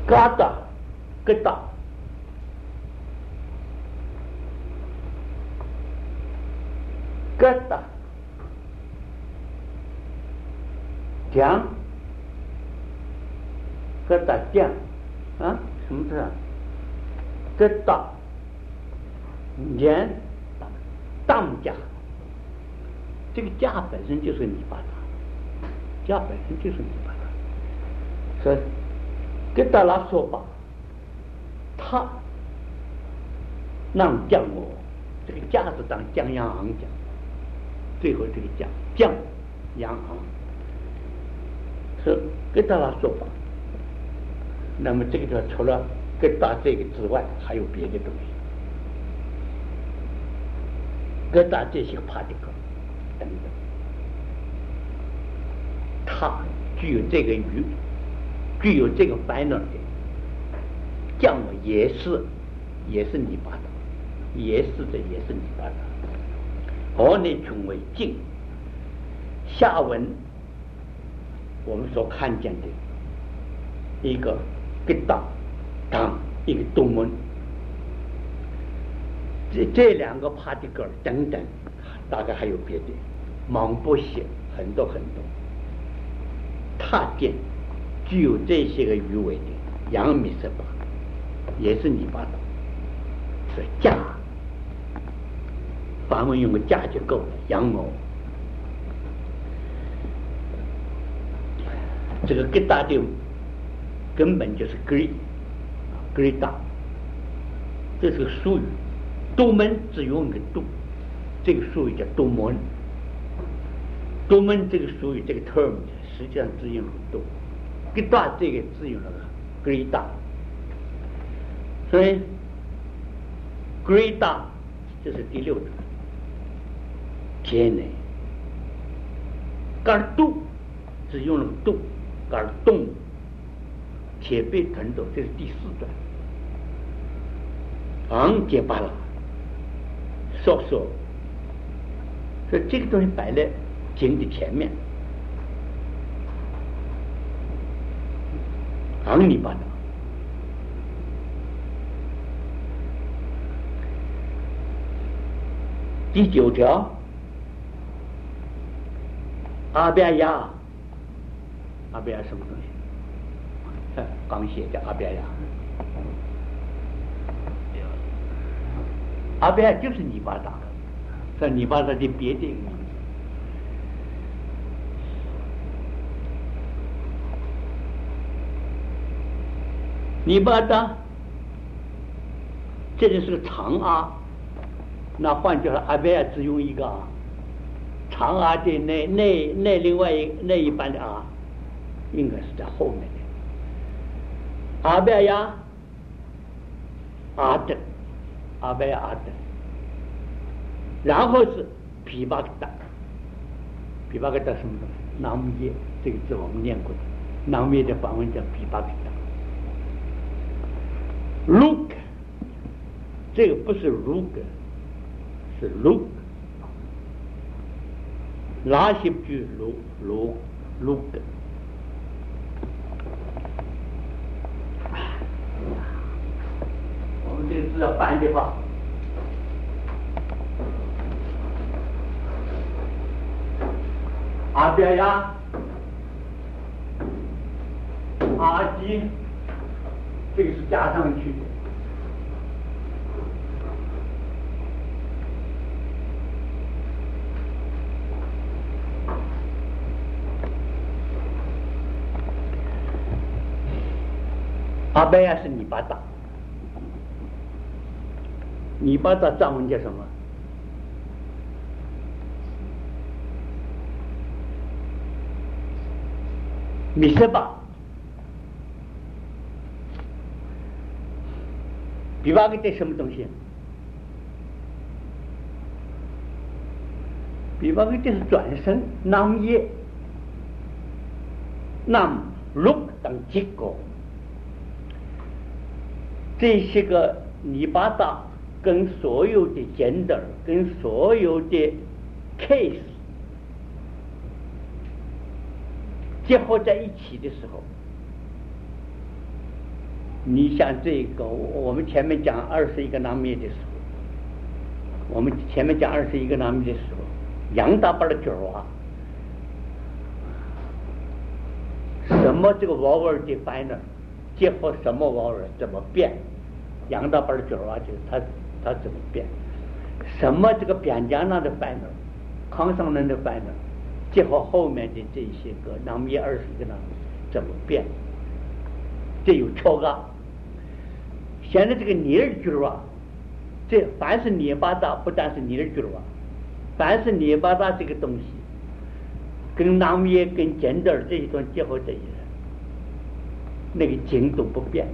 疙瘩，疙瘩，疙瘩，姜，疙瘩姜啊，什么字啊？疙瘩，年，当家，这个家本身就是泥巴达，家本身就是泥巴达，所以疙瘩拉说法，他让降我，这个家是当江洋行讲，最后这个降洋行，是疙瘩拉说法。那么这个地方除了疙瘩这个之外，还有别的东西。疙瘩这些particle等等，它具有这个语，具有这个 final 的降我也是泥巴的，也是泥巴的。河内称为静，下文我们所看见的一个疙瘩当一个东门，这两个 particle 等等，大概还有别的，忙不写很多很多。踏见具有这些个鱼尾的阳米色吧，也是泥巴的，是架。梵文用个架就够了，羊毛。这个疙瘩的根本就是 grida， 这是个术语。都门只用一个都，这个术语叫都门。都门这个术语这个 term 实际上只用了都，疙瘩这个只用了 grida， 所以 grida 就是第六种。天呢，杆度只用了度，杆动，铁背腾斗，这是第四段。昂结巴拉，说，所以这个东西摆在经的前面，昂你巴的。第9条。阿边亚，阿边亚什么东西？刚写的阿边亚，阿边亚就是泥巴达，是泥巴达的别的一个名字。泥巴达，这里是个长阿，那换句话，阿边亚只用一个阿。长阿的那另外那一半的阿，应该是在后面的。阿贝亚阿德，阿贝亚阿德，然后是毗巴格达，毗巴格达什么东西？南无耶，这个字我们念过的，南无耶的梵文叫毗巴格达。Look， 这个不是 look， 是 look。拉西句卢格，我们这个字要翻的话，阿边亚、阿基，这个是加上去的。阿贝亚是泥巴达，泥巴达藏文叫什么？米色巴，比巴格这什么东西？比巴格这是转身，南耶，南鲁等结果。这些个泥巴达跟所有的 gender 跟所有的 case 结合在一起的时候， 你像这个，我们前面讲21个南灭的时候，杨大班的角啊，什么这个 vowel definer 结合什么 vowel 怎么变？杨大班的角啊，就是它怎么变？什么这个边疆上的 final， 康桑人的 final， 结合后面的这些个南灭21个南灭怎么变？这有巧个。现在这个尼尔句啊，这凡是涅巴达，不但是尼尔句啊，凡是涅巴达这个东西，跟南灭跟简德尔这一段结合在一起，那个经都不变。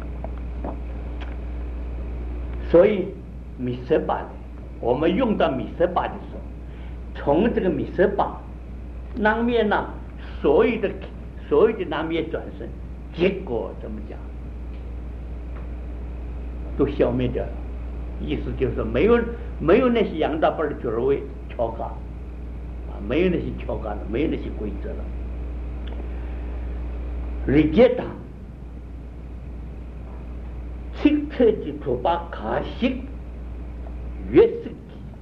所以米色巴呢，我们用到米色巴的时候，从这个米色巴南灭呢，所有的南灭转身，结果怎么讲？都消灭掉了，意思就是说没有那些杨大班的角位敲嘎啊，没有那些敲嘎了，没有那些规则了。理解党清澈的土巴卡西越是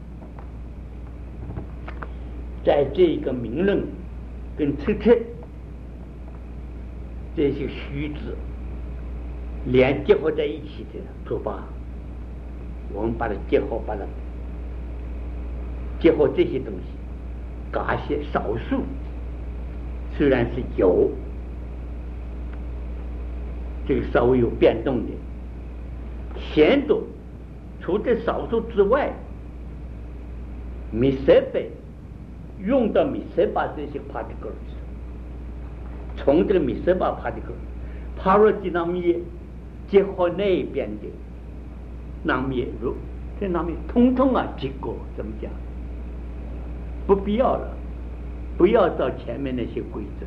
在这个名论跟清澈这些虚字连结合在一起的土巴，我们把它结合这些东西，嘎些少数虽然是有这个稍微有变动的，显度除这少数之外，米色贝用到米色巴这些 particles， 从这个米色巴 particle 帕罗吉南灭结合那边的南灭如这南灭通通啊结果怎么讲？不必要了，不要照前面那些规则。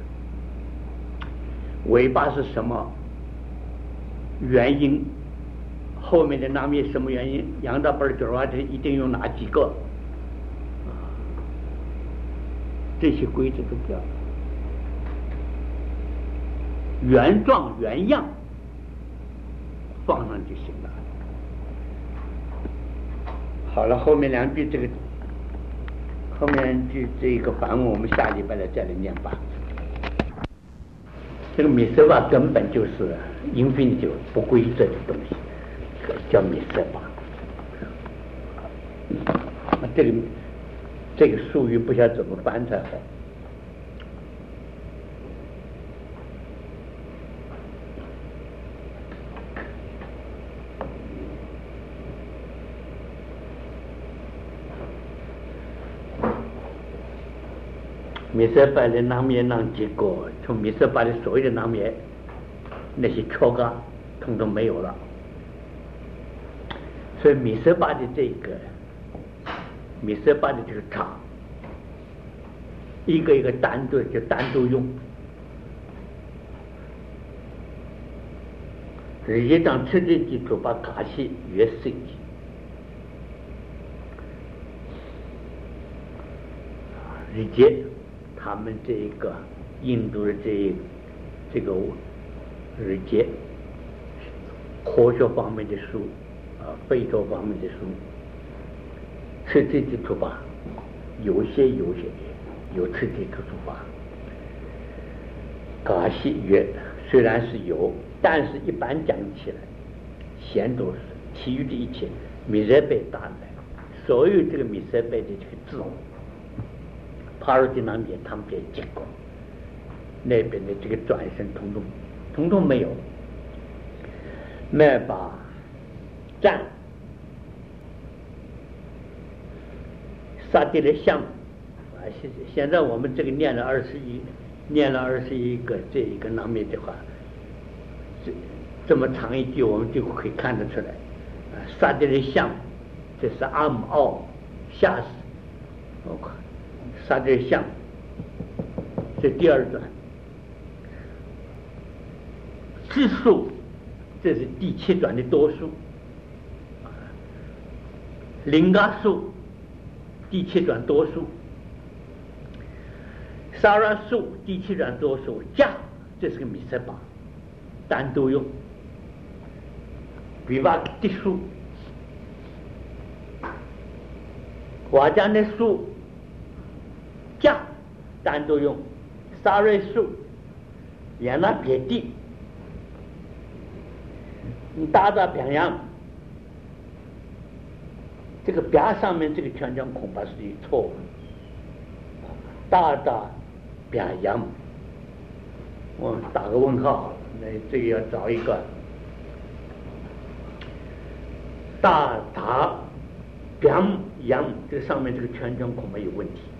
尾巴是什么原因？后面的南灭什么原因？杨大本角啊，这一定用哪几个？这些规则都不要了，原状原样放上就行了。好了，后面两句这个反问我们下礼拜再来念吧。这个米色巴根本就是infinitive不规则的东西，叫米色巴。这个术语不晓得怎么翻才好。米色巴的南灭让结果，从米色巴的所有的南灭那些敲嘎统统没有了，所以米色巴的这个场，一个一个单独就单独用，实际上彻底基础把卡西越设计。理解他们这个印度的这个日节科学方面的书非洲方面的书，彻底的出发，有些有彻底的出发。嘎西约虽然是有，但是一般讲起来，显都是其余的一切米色贝打来，所有这个米色贝的这个字。帕罗吉那边他们也结果，那边的这个转身统统没有。那把战萨蒂的项目现在我们这个念了21个这一个南面的话，这么长一句我们就可以看得出来。萨蒂的项目，这是阿姆奥下士，萨蒂的项目，这第二段。质数，这是第7段的多数。林嘎数，第7段多数。萨拉数，第7段多数。加，这是个米色巴，单独用。 比方的数，我讲的数加单独用沙瑞数，让它别的，你打到平阳，这个表上面这个全讲恐怕是一错误，打到平阳，我打个问号，那这个要找一个大打平阳，这上面这个全讲恐怕有问题。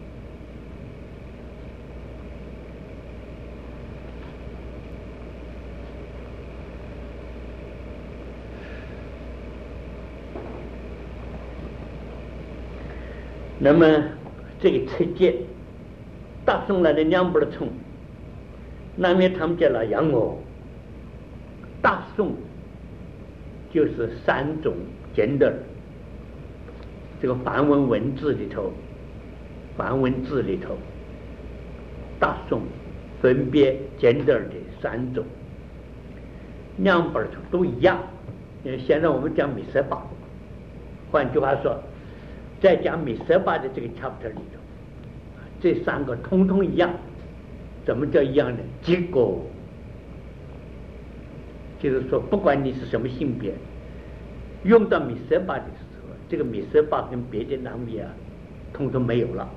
那么这个车节大送来的两不的冲，那面他们叫了洋哦，大宋就是三种gender，这个梵文文字里头，大宋分别gender的三种，两本都一样。因为现在我们讲米色巴，换句话说，在讲米色巴的这个 chapter 里头，这三个通通一样。怎么叫一样呢？结果就是说，不管你是什么性别，用到米色巴的时候，这个米色巴跟别的南米啊，通通没有了。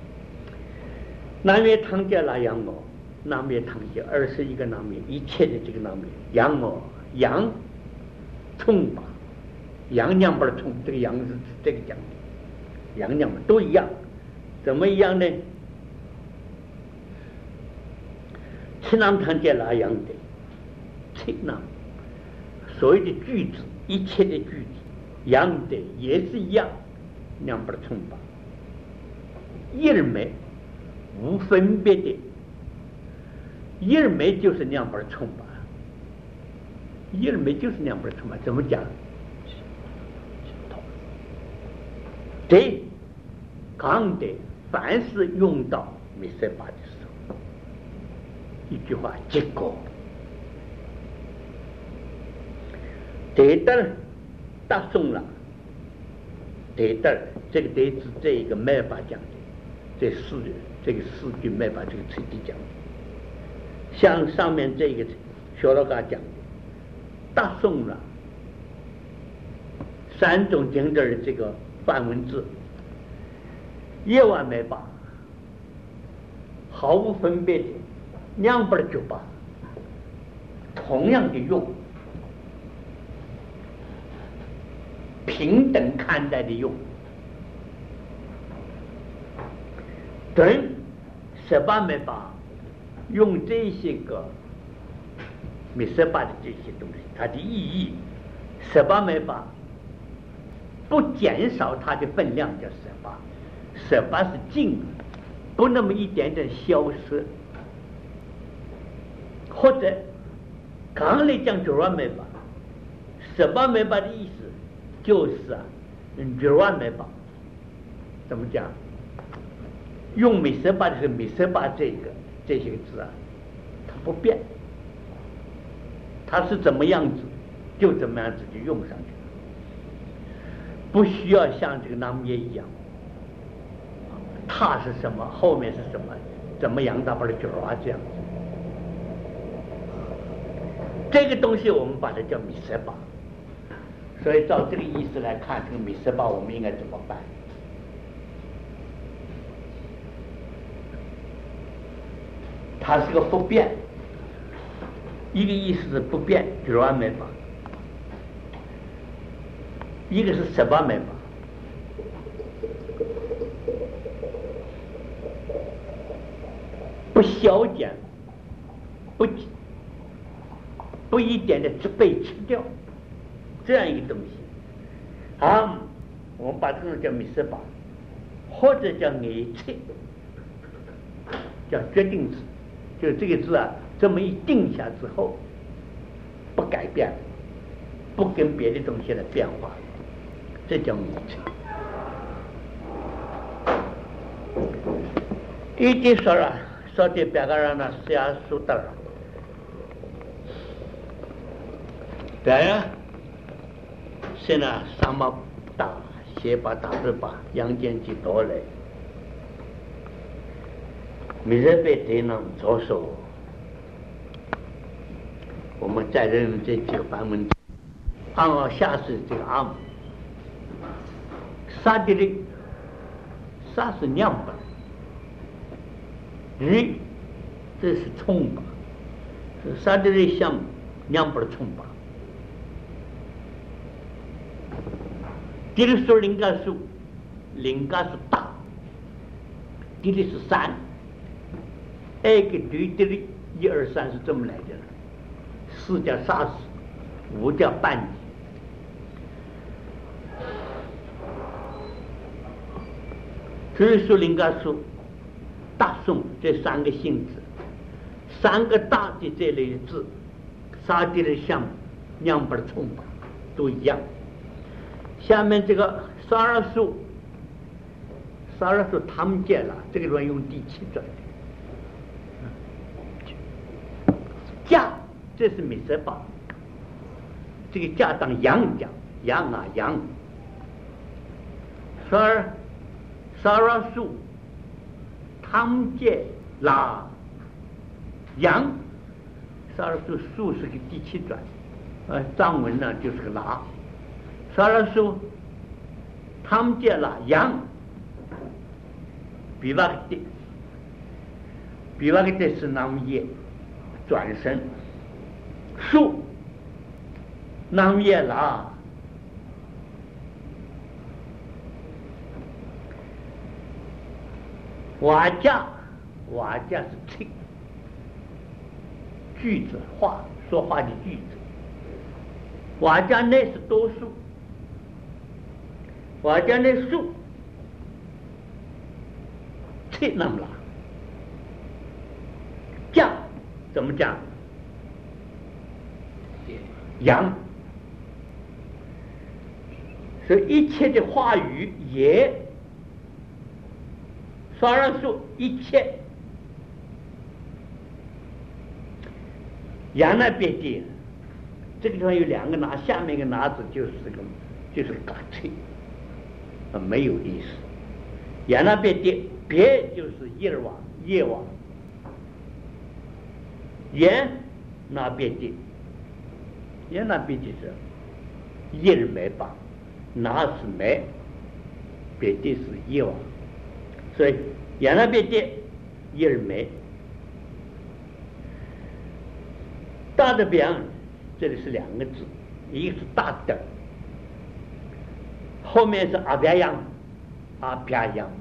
南米汤加拉羊哦，南米汤加21个南米，一切的这个南米羊哦，羊冲吧，羊娘不是冲，这个羊是这个讲的，羊娘都一样，怎么一样呢？七nam汤加拉羊的，七nam，所有的句子，一切的句子，羊的也是一样，娘不是冲吧，一儿没无分别的，一儿没就是娘不是冲吧，一儿没就是娘不是冲吧，怎么讲？对，讲的凡是用到米色巴的时候，一句话结果，得的大宋了，得的这个得是这一个没法讲的，这四句没法这个彻底讲的，像上面这个小老嘎讲的，大宋了，三种经的这个梵文字，夜晚没把，毫无分别的两本酒吧，同样的用，平等看待的用，等18没把用这些个米色巴的这些东西，它的意义18没把不减少它的分量叫18是净，不那么一点点消失。或者刚来讲九万没把18没把的意思就是九万没把，怎么讲？用米色巴的时候，米色巴这些个字啊，它不变，它是怎么样子就怎么样子就用上去，不需要像这个南耶一样，它是什么，后面是什么，怎么样它不是九啊这样子。这个东西我们把它叫米色巴，所以照这个意思来看，这个米色巴我们应该怎么办？它是个不变，一个意思是不变，九万没法；一个是18没法。不消减，不一点的被吃掉，这样一个东西啊，我们把这种叫米色巴，或者叫拟切，叫决定字，就是这个字啊，这么一定下之后，不改变，不跟别的东西的变化，这叫拟切。一定说了，说的别个人呢是要说的了。对呀， 现在三毛大斜把大字把阳间几多嘞，每日被对能着手。我们再认这几个版本，按下是这个阿姆，沙地的沙是两本，鱼这是冲吧，是沙地的像两本冲吧。第二数灵感数，灵感是大，第二是三，那个对的1、2、3是这么来的，4叫杀死，5叫半级。第二数灵感数，大宋这3个性质，3个大的这类字，杀的的项目两本冲吧都一样。下面这个沙尔数他们见了，这个地方用第7转的。价这是米色巴，这个价当阳讲，阳啊阳。沙尔数他们见了阳，沙尔数是个第7转，藏文呢就是个拉。沙尔数他们见了阳，比瓦个的是那么也转身，数那么也啦，瓦架是听句子话说话的句子，瓦架内是多数。瓦架内数切那么了，讲怎么讲？阳，所以一切的话语也，双人数一切，阳那边的，这个地方有2个拿，下面一个拿字就是这个，就是嘎脆。没有意思，阳那边的别就是夜晚，眼那边的，眼那边就是夜没吧，那是没，别的是夜晚，所以阳那边的夜没，大的表这里是2个字，一个是大的。后面是阿边样，阿边样。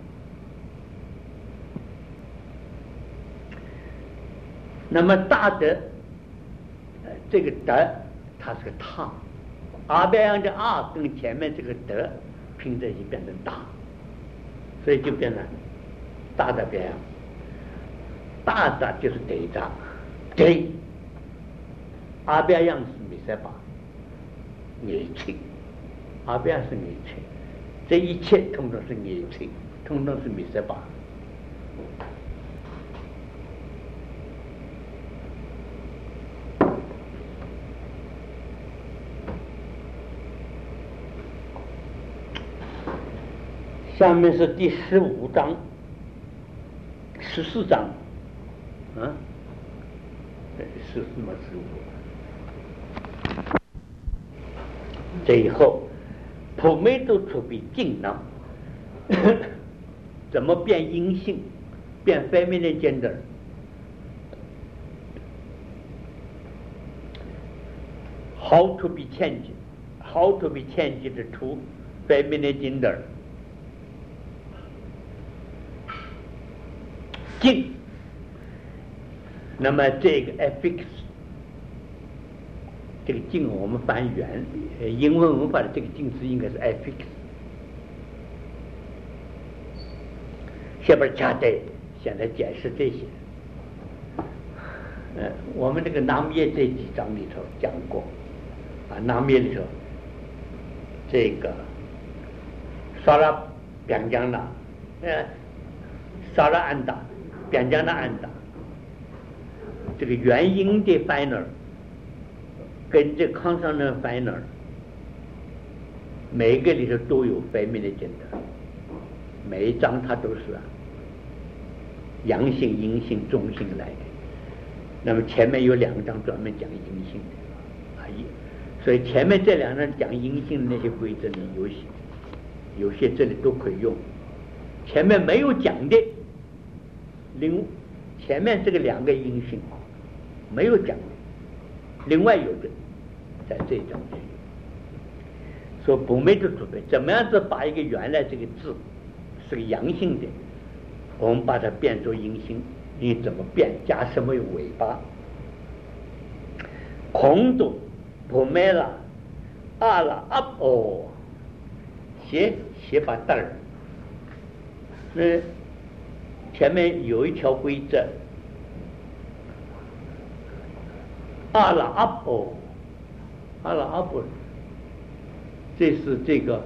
那么大的，这个德它是个他，阿边样的阿跟前面这个德拼在一起变成大，所以就变成大的边样。大的就是对着，对，阿边样是米色巴，眼睛。阿边是眼睛，这一切统统是眼睛，统统是米色巴。下面是第15章、14章，啊，14嘛15。这以后。普梅都出比静囊，怎么变阴性，变 feminine gender？ How to be changed to feminine gender？ 静，那么这个 affix。这个静我们翻原英文文法的这个静词应该是 affix。下边加的现在解释这些。我们这个南叶这几章里头讲过，南叶里头这个沙拉边疆的，沙拉安达边疆的安达，这个元音的 final。跟这 consonant final 每一个里头都有feminine gender，每一章它都是阳性、阴性、中性来的。那么前面有2章专门讲阴性的所以前面这2章讲阴性的那些规则呢，有些这里都可以用。前面没有讲的，前面这个2个阴性没有讲的，另外有的在这一章里说不没的准备，怎么样子把一个原来这个字是个阳性的，我们把它变作阴性，你怎么变？加什么尾巴？空洞不没了，阿拉阿哦，写把字儿。那前面有一条规则，阿拉阿哦，阿拉阿哦，这是这个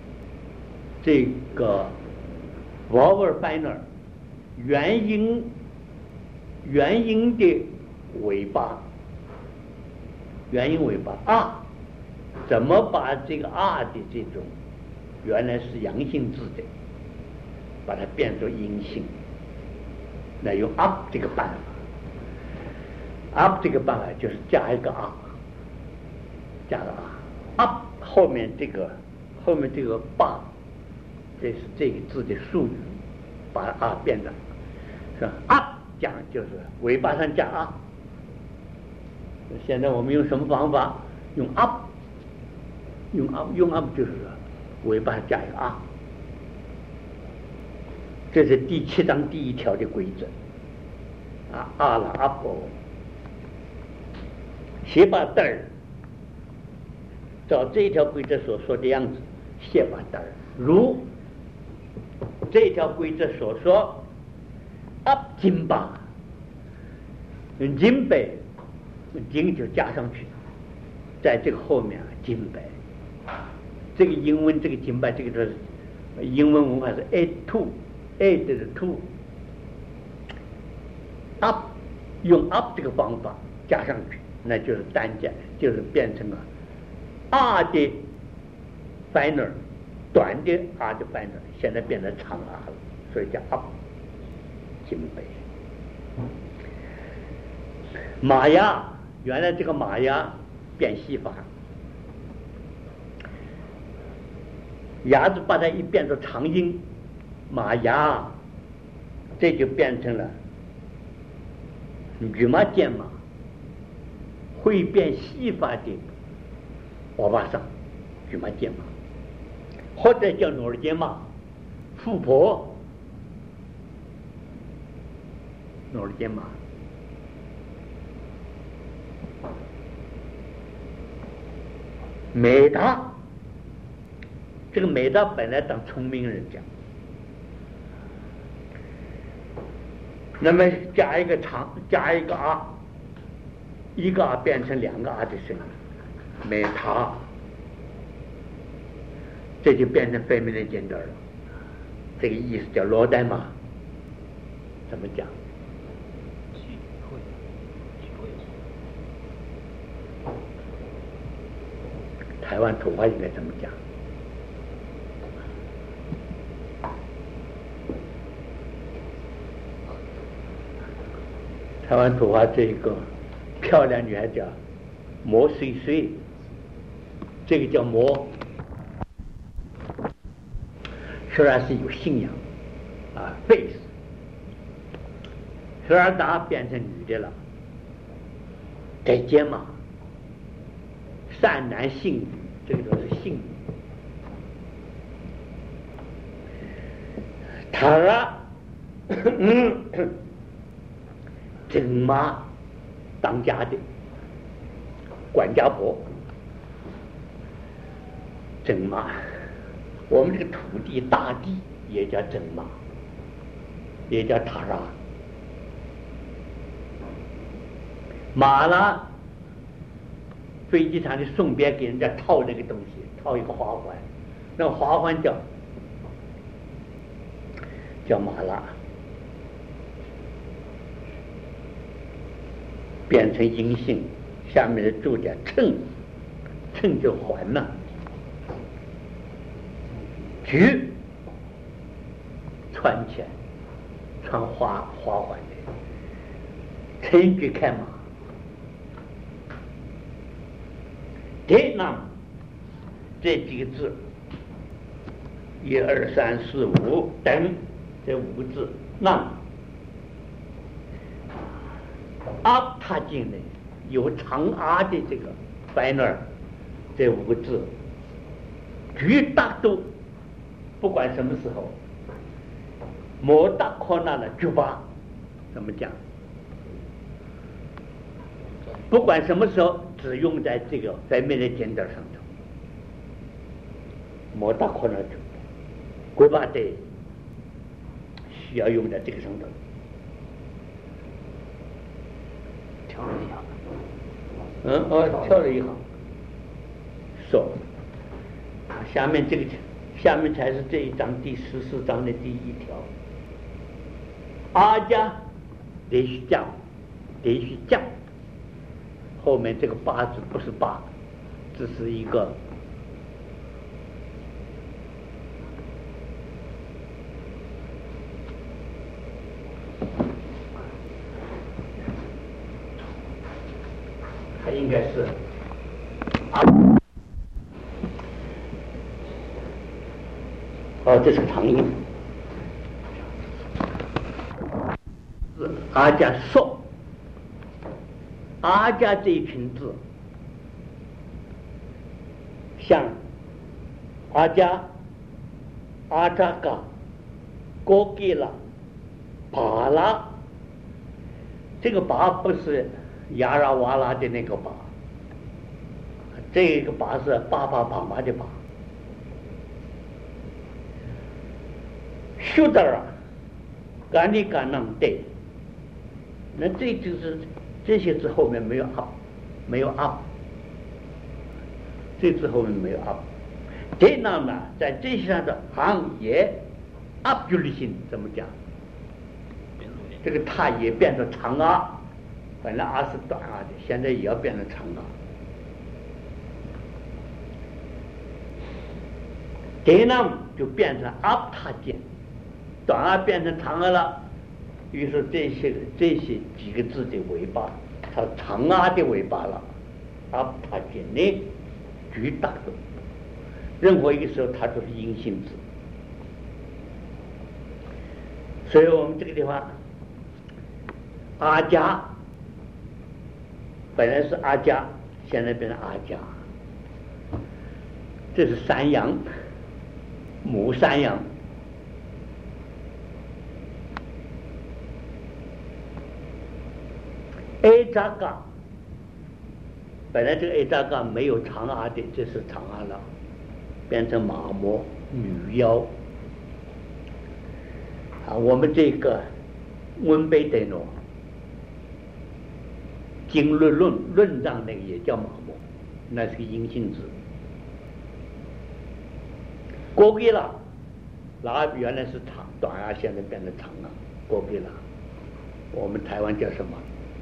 vowel final 元音的尾巴，元音尾巴啊，怎么把这个啊的这种原来是阳性字的，把它变作阴性？那用 up 这个办法 ，up 这个办法就是加一个啊，加个啊 ，up 后面这个把，这是这个字的术语，把啊变成是吧 ？up 讲就是尾巴上加啊。现在我们用什么方法？用 up， 用 up 就是尾巴上加一个啊。这是第7章第1条的规则阿拉阿婆，写把字儿，照这一条规则所说的样子写把字儿，如这条规则所说 up 金巴，金北金就加上去，在这个后面金北，这个英文这个金巴这个是英文文化是 add to。add 的 to up， 用 up 这个方法加上去，那就是单加，就是变成了 r 的 final， 短的 r 的 final， 现在变成长 r 了，所以叫 up 金杯。马牙，原来这个马牙变细法，牙子把它一变作长音。马牙，这就变成了女马剑马，会变细法的欧巴桑，女马剑马，或者叫努尔剑马，富婆，努尔剑马，美达，这个美达本来当聪明人讲。那么加一个啊，一个啊变成2个啊的声音，美塔，这就变成feminine gender了。这个意思叫罗代玛，怎么讲？台湾土话应该怎么讲？台湾土话这个漂亮女孩叫魔碎碎，这个叫魔，虽然是有信仰face， 虽然达变成女的了，改肩嘛，善男信女，这个都是信女。塔拉正妈当家的管家婆，正妈，我们这个土地大地也叫正妈，也叫塔拉。马拉，飞机场的送别给人家套那个东西，套一个花环，那个花环叫马拉。变成阴性，下面的注脚称就还了。 举穿前穿花环的，乘举开马，这那这几个字1、2、3、4、5等这5个字，那阿他经呢有长阿的这个白那儿这5个字，绝大都不管什么时候，莫大可那的绝吧，怎么讲？不管什么时候，只用在这个白面的尖点上头，莫大可那绝吧，国巴的需要用在这个上头。 跳了一下， 跳了一行，说，下面这个，下面才是这一章第14章的第1条。阿家连续降，后面这个八字不是八，这是一个它应该是这是长音，阿家说，阿家这一群字，像阿家、阿扎嘎、哥给拉、巴拉，这个巴不是亚拉瓦拉的那个巴，这个巴是巴巴巴马的巴。修德啊，干里干啷对，那这就是这些字后面没有 up， 没有 up， 这字后面没有 up， 这样呢，在这些上的行业 up 的性怎么讲？这个它也变成长啊，本来啊是短啊的，现在也要变成长啊。这样就变成 up 它键。短啊变成长啊了，于是这些几个字的尾巴，它长啊的尾巴了，啊，它见呢巨大的，任何一个时候它都是阴性字，所以我们这个地方，阿家本来是阿家，现在变成阿家，这是山羊，母山羊。A 扎嘎，本来这个 A 扎嘎没有长啊的，这是长啊了，变成马模女妖啊。我们这个温贝德诺经论章那个也叫马模，那是个阴性字。过给了，那原来是长短啊，现在变成长了，过给了。我们台湾叫什么？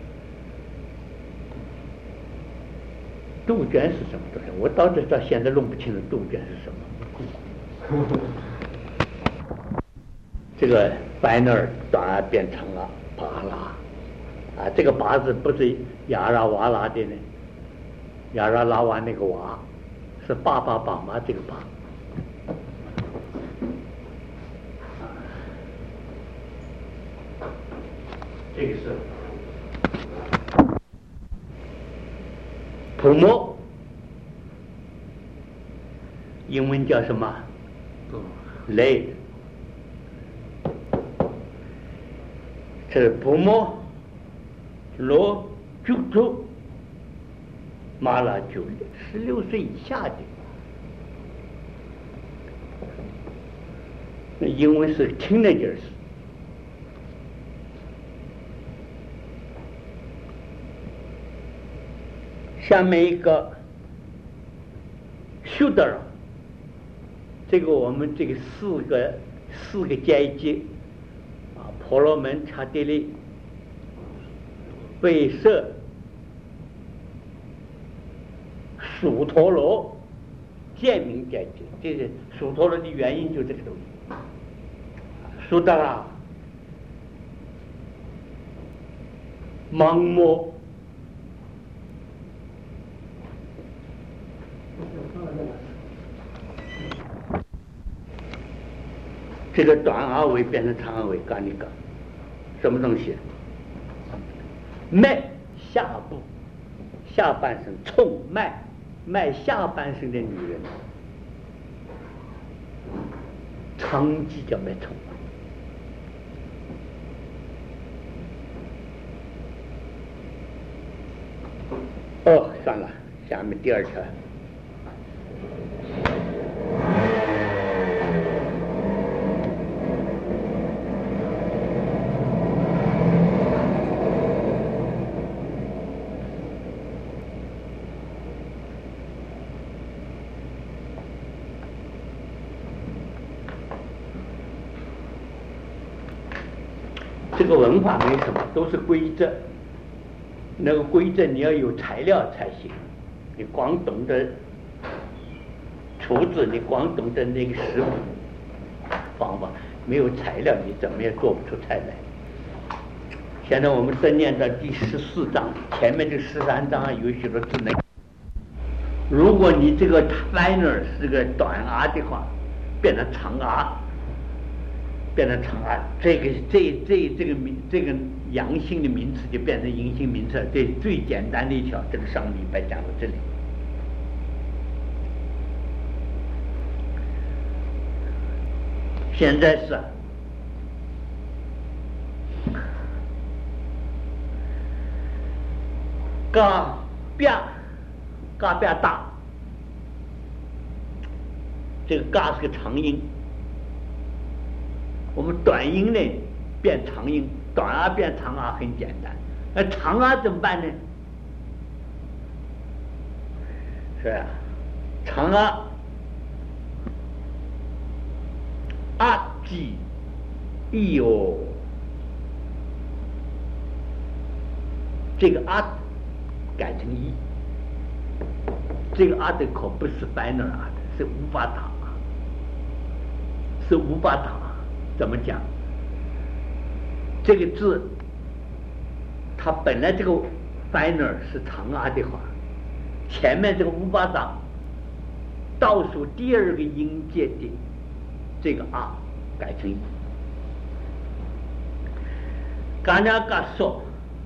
杜鹃是什么东西？我到现在弄不清楚杜鹃是什么。这个白那儿短啊变成了巴拉啊，这个巴字不是亚拉瓦拉的呢，亚拉拉瓦那个瓦是巴巴巴马这个巴。这个是普摩，英文叫什么？雷。这是普摩罗九州马拉九16岁以下的，那英文是 teenagers。下面一个 shooter， 这个我们这个四个阶级啊，婆罗门、刹帝利、吠舍、蜀陀罗、 贱民阶级，这是属陀罗的原因，就这个东西。属达拉盲目，这个短阿尾变成长阿尾，干你干什么东西？脉下部下半身冲脉下半身的女人，长期叫脉冲。哦，算了，下面第二条。这个文法没什么，都是规则。那个规则你要有材料才行，你光懂得厨子，你光懂得那个食谱方法，没有材料你怎么也做不出菜来。现在我们正念到第14章，前面这13章有许多字能。如果你这个 liner 是个短啊的话，变成长啊，这个阳性的名词就变成阴性名词，这最简单的一条，这个上礼拜讲到这里。现在是嘎边大，这个嘎是个长音。我们短音呢变长音，短啊变长啊很简单，那长啊怎么办呢？是啊，长啊啊几一哦，这个啊改成一，这个啊的可不是 final 啊，是无法打，是无法打。怎么讲？这个字，它本来这个 final 是长啊的话，前面这个乌巴掌倒数第二个音节的这个啊改成一。嘎那嘎说，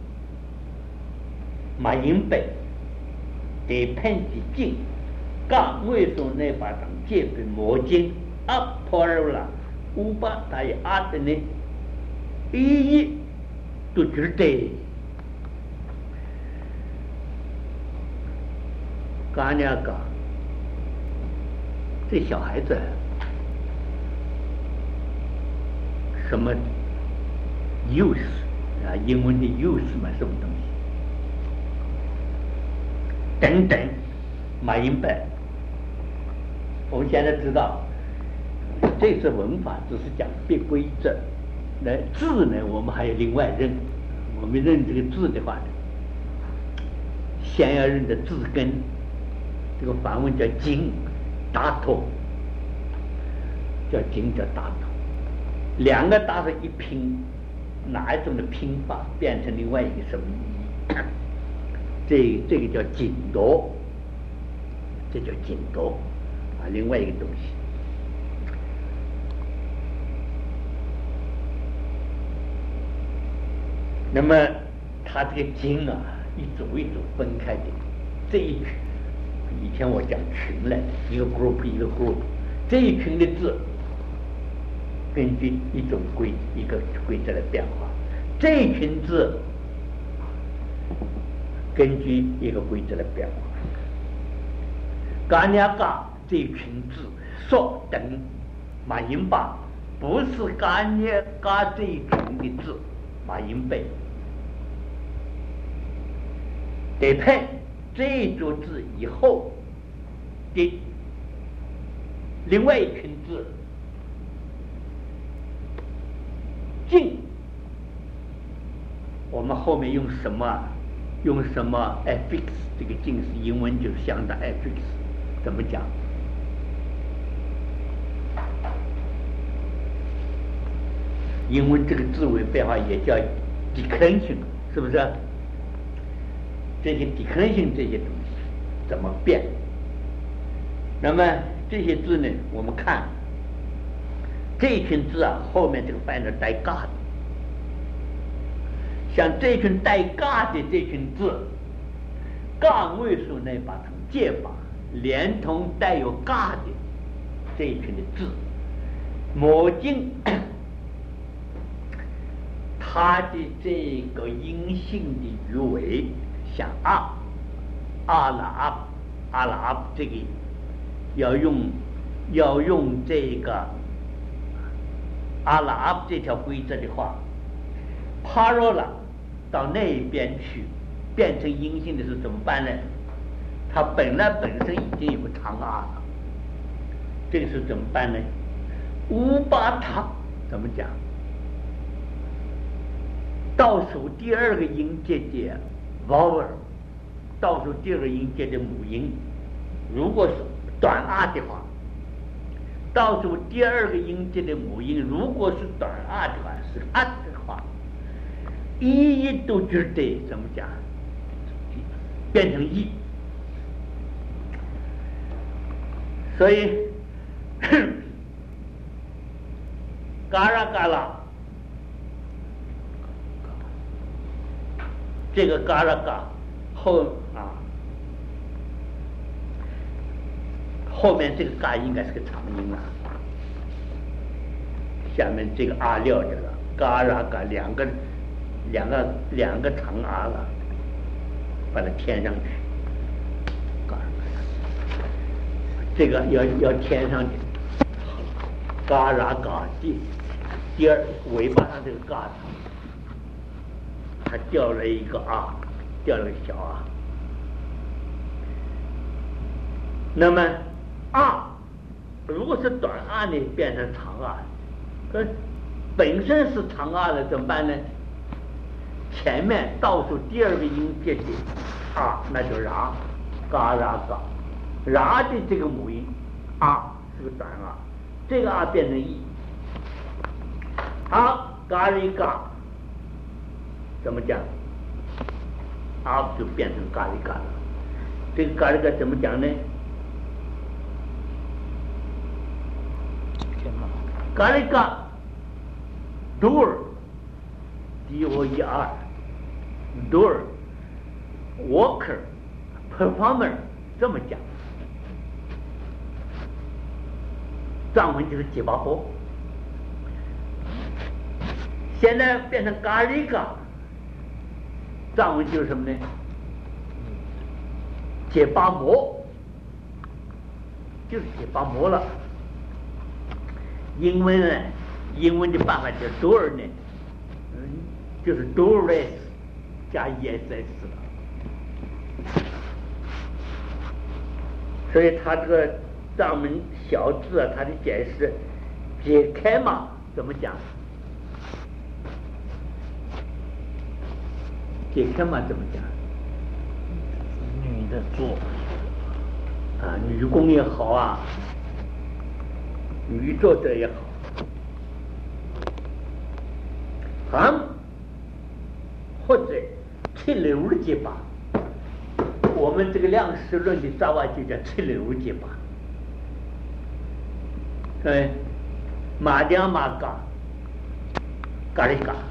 马音北，得喷的劲，嘎为什么那巴掌借被魔镜啊破了？乌巴他也啊的呢，一都觉得，嘎那嘎，这小孩子什么 use 啊，英文的 use 嘛，什么东西等等，马英白，我们现在知道。这次文法只是讲别规则，那字呢，我们还有另外认。我们认这个字的话呢，先要认的字根，这个梵文叫经，达托，叫经叫达托，两个达托一拼，哪一种的拼法变成另外一个什么意义？这个叫紧夺，这叫紧夺啊，另外一个东西。那么它这个经啊，一组一组分开的，这一群，以前我讲群来，一个 group 一个 group， 这一群的字，根据一个规则来变化，这一群字根据一个规则来变化。嘎尼亚嘎这一群字，说等马音巴，不是嘎尼亚嘎这一群的字，马音背。得配这一组字以后的另外一群字，静，我们后面用什么 affix， 这个静是英文就是相当 affix， 怎么讲？ 英文这个字尾变化也叫 declension， 是不是？这些 declension 这些东西怎么变？那么这些字呢，我们看这一群字啊，后面这个翻成带嘎的，像这群带嘎的这群字，嘎位数呢把它借法，连同带有嘎的这一群的字，魔镜它的这个阴性的余尾，像阿拉阿这个要用这个阿拉阿这条规则的话，帕罗拉到那边去变成阴性的时候怎么办呢？它本身已经有个长阿了，这个是怎么办呢？乌巴塔怎么讲？倒数第二个音节的 vowel， 倒数第二个音节的母音，如果是短啊的话，倒数第二个音节的母音如果是短啊的话，是啊的话，一都觉得怎么讲？变成一，所以嘎啦嘎啦。这个嘎啦嘎后面这个嘎应该是个长音了，下面这个啊撂掉了，嘎啦嘎两个长啊了，把它添上去，嘎啦嘎，这个要添上去，嘎啦嘎第二尾巴上这个嘎它掉了一个啊，掉了个小啊。那么啊，如果是短啊呢，变成长啊，可本身是长啊的怎么办呢？前面倒数第二个音节的啊，那就ra，嘎啦嘎，ra的这个母音啊是个短啊，这个啊变成一，好，嘎哩嘎。怎么讲？啊，就变成嘎哩嘎了。这个嘎哩嘎怎么讲呢？嘎哩嘎 ，doer， D-O-E-R， doer， worker， performer， 这么讲。藏文就是结巴波。现在变成嘎哩嘎。藏文就是什么呢？解巴摩，就是解巴摩了。英文呢，英文的办法叫 doer 呢，就是 doerless 加 ess 了。所以他这个藏文小字啊，他的解释解开嘛，怎么讲？解开嘛怎么讲？ 女的做啊，女工也好啊，女作者也好，或者切流的结巴，我们这个量实论的扎瓦就叫切流结巴。对，马丁马嘎，嘎哩嘎。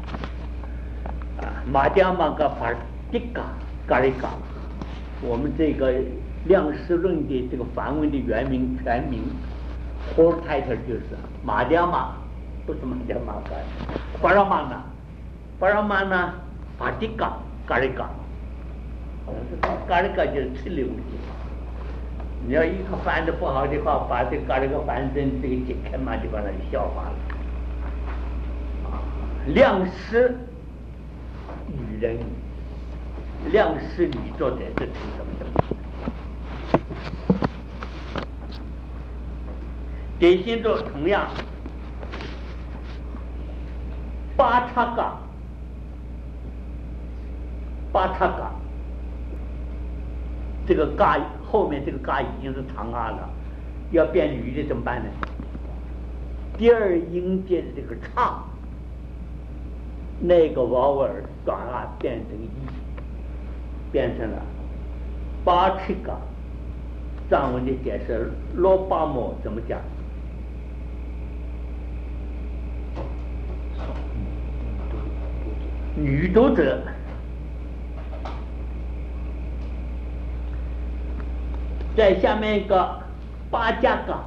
马丁马嘎法迪嘎嘎哩嘎，我们这个量实论的这个梵文的原名全名 whole title 就是马丁马，不是马丁马嘎，巴拉玛呢法迪嘎嘎哩嘎，嘎哩嘎就是吃流的地方。你要一个翻的不好的话，把这嘎哩嘎翻成这个解开嘛，就把它就笑话了。量实女人，量实女作者是成什么的？典型作同样，巴叉嘎，这个嘎后面这个嘎已经是长啊了，要变女的怎么办呢？第二音节的这个叉那个娃娃短啊变成一，变成了八七个。藏文的解释罗巴摩怎么讲？女读者在下面一个八加嘎，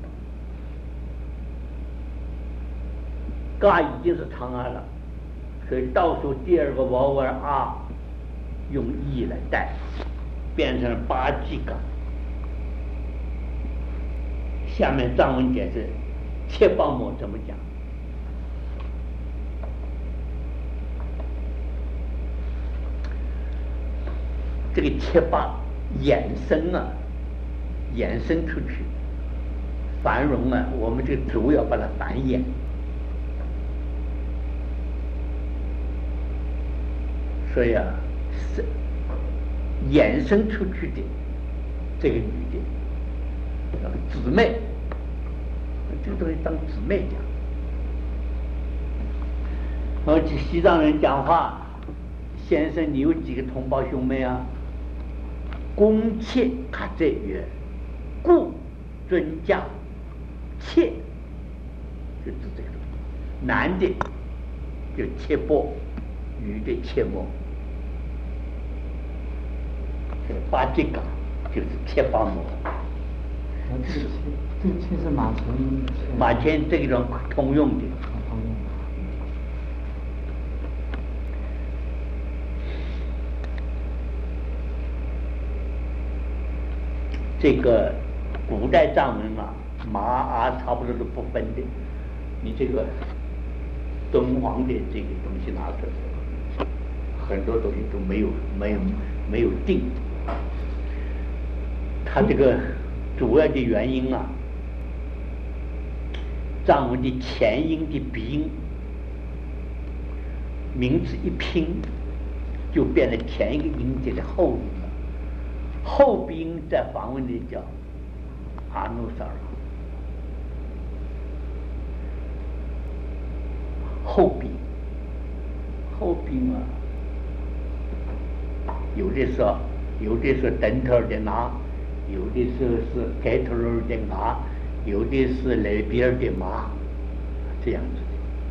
嘎已经是长啊了，所以倒数第二个娃娃啊用一来带，变成八吉嘎。下面藏文解释切巴摩怎么讲？这个切巴衍生啊，衍生出去，繁荣啊，我们这个主要把它繁衍。所以啊，是衍生出去的这个女的，姊妹，这个东西当姊妹讲。而且西藏人讲话，先生，你有几个同胞兄妹啊？公妾卡在曰，故尊嫁妾，就指这个东西。男的就妾波，女的妾末。这个八吉嘎就是切巴摩。 这个妾是马前音。 马前这种通用的。 通用。 这个古代藏文啊，马啊差不多都不分的。你这个敦煌的这个东西拿出来，很多东西都没有定。它这个主要的原因啊，藏文的前音的鼻音，名字一拼就变成前一个音节的后音了。后鼻音在梵文里叫阿努萨尔，后鼻嘛，有的是等头的拿，有的时候是盖头的拿，有的是来边的麻，这样子的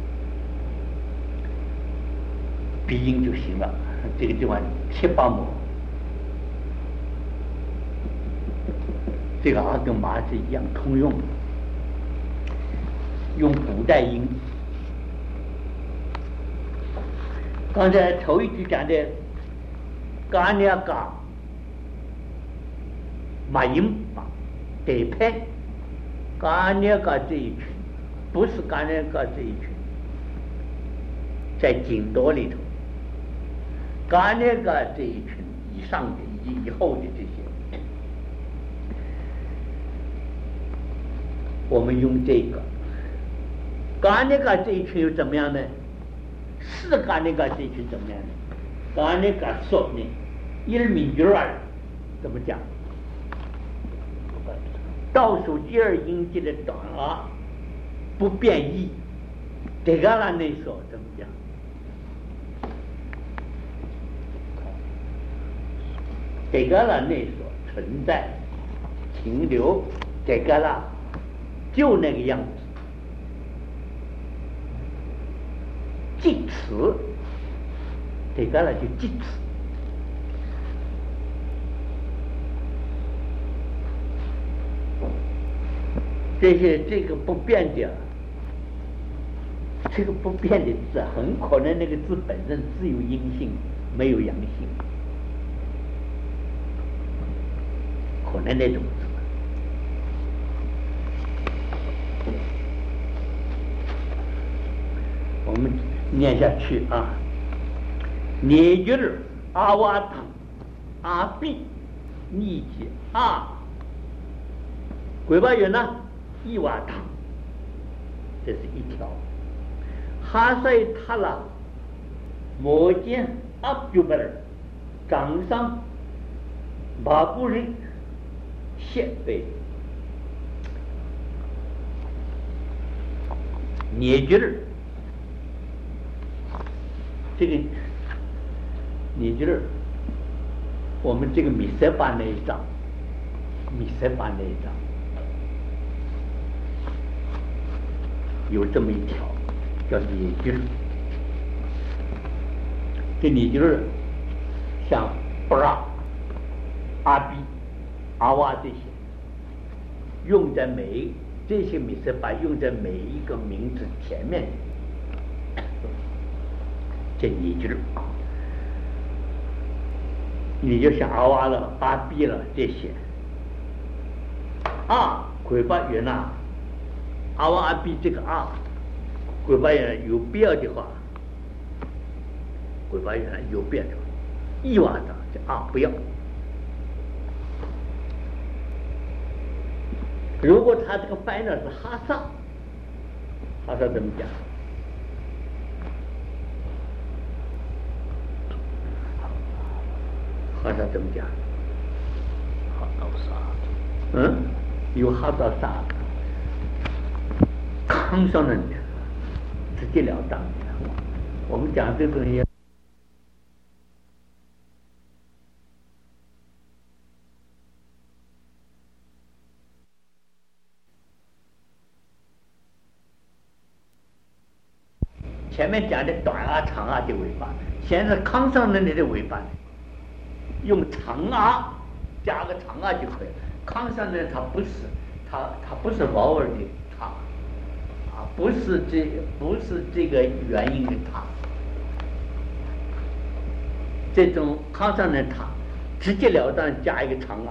鼻音就行了。这个地方切巴摩。这个啊跟麻是一样通用的，用古代音。刚才头一句讲的嘎尼嘎马音嘛，得配嘎尼嘎这一群，不是嘎尼嘎这一群，在锦朵里头，嘎尼嘎这一群以上的以后的这些。我们用这个嘎尼嘎这一群又怎么样呢？是嘎尼嘎这一群怎么样呢？嘎尼嘎说呢，一米九二怎么讲？倒数第二音节的短啊不变异，这个啦那说怎么讲？这个啦那说存在停留，这个啦。就那个样子，记词，这个了就记词。这个不变的，这个不变的字，很可能那个字本身只有阴性，没有阳性，可能那种字。我们念下去啊，捏觉儿阿瓦汤阿比尼吉阿鬼巴语呢伊瓦汤，这是一条。哈塞塔拉摩肩阿布巴尔掌上巴布人谢贝捏觉儿这个你觉得我们这个米塞巴那一章，有这么一条叫拟句，这拟句像布拉、阿比、阿瓦这些，用在这些米塞巴用在每一个名字前面，这拟句。你就像阿瓦了、阿比了这些，鬼巴原来阿瓦阿比这个鬼巴原来有必要的话，鬼巴原来有必要的话，意瓦的这不要。如果他这个翻译呢是哈萨怎么讲？哈萨怎么讲？ 哈道沙。 有哈道沙，康上人的，直截了当的。我们讲这个东西，前面讲的短长的尾巴，现在康上人的尾巴呢？用长加个长就可以了。康上呢，它不是vowel的它，不是这个元音的它。这种康上呢，它直截了当加一个长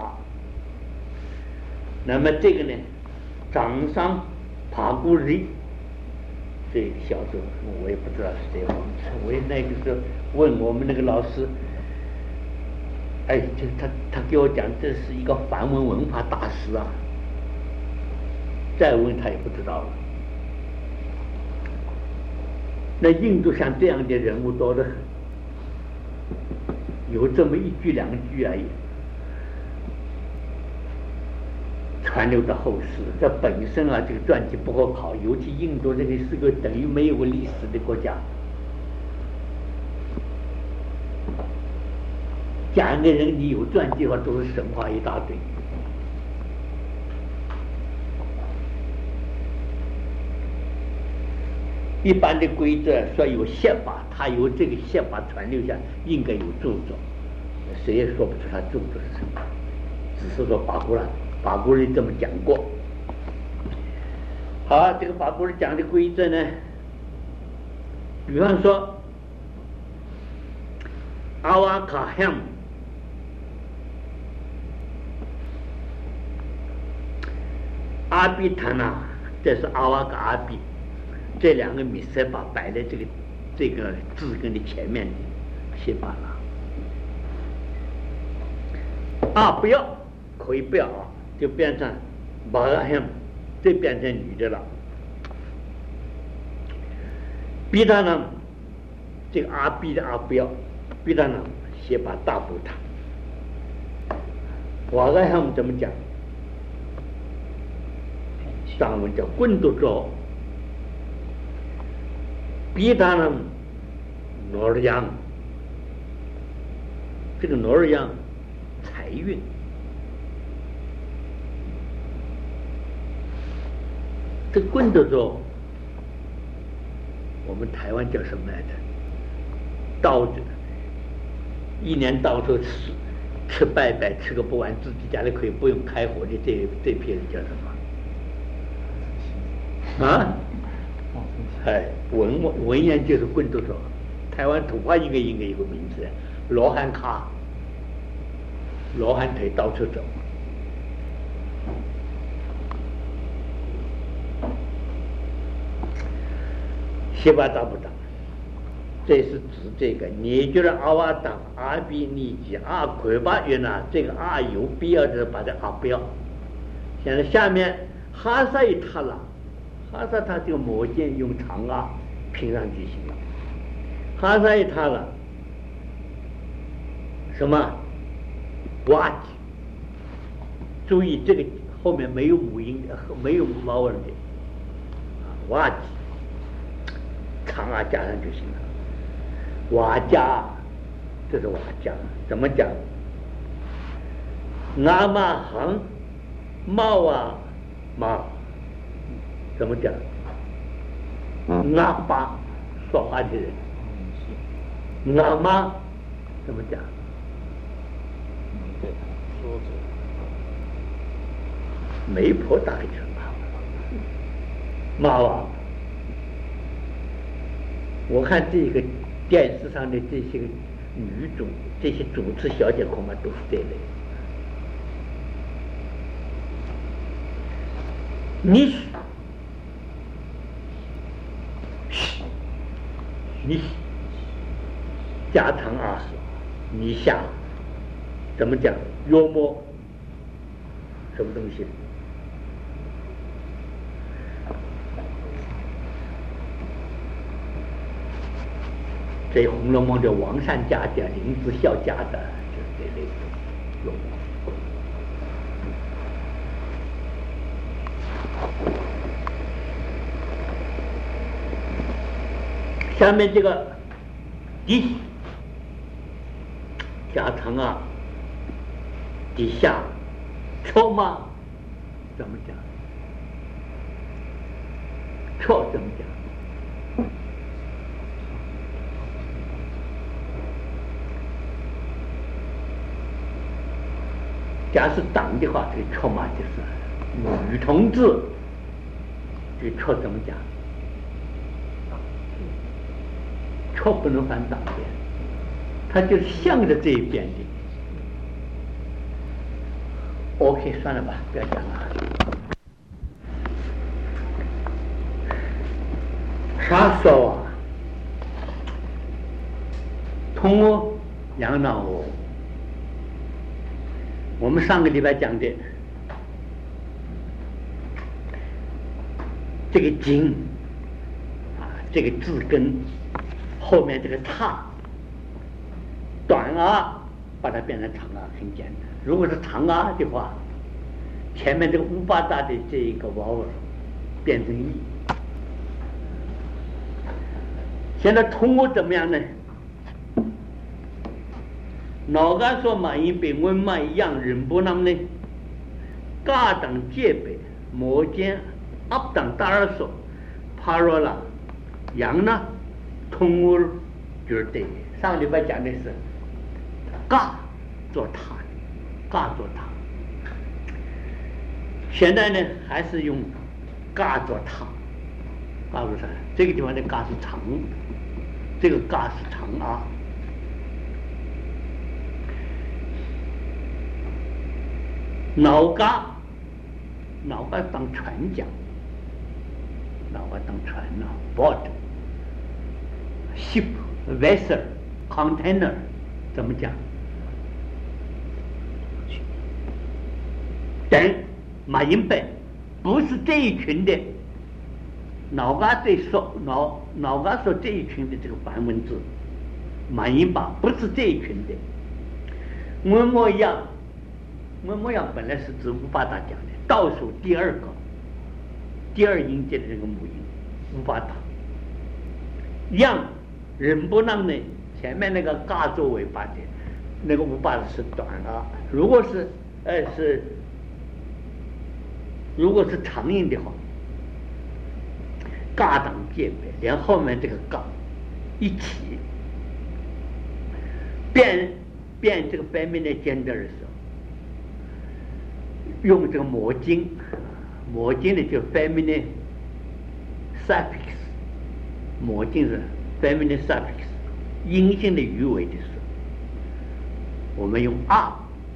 那么这个呢，掌上爬古里，这个小时候我也不知道是谁忘记，我那个时候问我们那个老师。他给我讲，这是一个梵文文法大师啊。再问他也不知道了。那印度像这样的人物多得很，有这么一句两句而已，传流到后世。这本身这个传记不可考，尤其印度这个是个等于没有个历史的国家。讲一个人你有传记的话，都是神话一大堆。一般的规则说有宪法，他由这个宪法传流下，应该有著作，谁也说不出他著作是什么，只是说法国人这么讲过。好，这个法国人讲的规则呢，比方说阿瓦卡汉。阿比塔纳，这是阿瓦跟阿比，这两个米塞巴摆在这个字根的前面的，写罢了。不要，可以不要就变成马拉汉，这变成女的了。比塔呢，这个阿比的不要，比塔呢写把大补塔。瓦拉汉怎么讲？上文叫滚度着，比他呢挪儿样，这个挪儿样财运，这滚度着，我们台湾叫什么来着？到一年到处吃拜拜，吃个不完，自己家里可以不用开火的这批人叫什么？文言就是滚度着，台湾土话应该有个名字，罗汉卡，罗汉腿到处走。西巴达不达，这是指这个。你觉得阿瓦当、阿比尼基、魁巴约呢？这个有必要的把这不要。现在下面哈萨伊塔了。哈萨他这个魔剑用长拼上去行了。哈萨伊塔了，什么？瓦吉。注意这个后面没有母音的，没有vowel的，瓦吉，长加上就行了。 瓦家，这是瓦家，怎么讲？阿妈行，猫啊猫，怎么讲？阿爸说话的人，阿妈怎么讲？ 说着媒婆大概就是猫啊。我看这个电视上的这些女主，这些主持小姐恐怕都是这类。你家常啊，你下怎么讲？幽默什么东西？这《红楼梦》的王善家的、林子孝家的，就是这类的幽默。下面这个底家常啊，底下错吗？怎么讲？错怎么讲？假是党的话，这个错嘛就是女同志，这个错怎么讲？错不能反党边，他就是向着这一边的。OK， 算了吧，不要讲了。他说啊，通过养老，我们上个礼拜讲的这个经啊，这个字根后面这个差短啊，把它变成长啊，很简单。如果是长啊的话，前面这个乌巴达的这一个瓦尔变成一。现在通过怎么样呢？老干说马英比温马一样人不能呢？嘎当戒备摩肩阿当大二说帕罗拉羊呢？通过就是对。上个礼拜讲的是嘎做塔，嘎做塔。现在呢还是用嘎做塔，嘎做塔。这个地方的嘎是长，这个嘎是长啊。脑嘎当船桨，脑嘎当船啊 ，boat、ship、vessel、container， 怎么讲？等马英本不是这一群的，脑嘎对说脑嘎说这一群的这个梵文字，马英吧不是这一群的，文模样本来是指乌巴达讲的，倒数第二个，第二音节的这个母音乌巴达。样人不让呢，前面那个嘎做尾巴的，那个乌巴达是短啊。如果是长音的话，嘎当戒备，连后面这个嘎一起变这个白面的尖的时候。用这个魔经的就 feminine suffix， 魔经是 feminine suffix， 阴性的鱼尾的时候，我们用 r，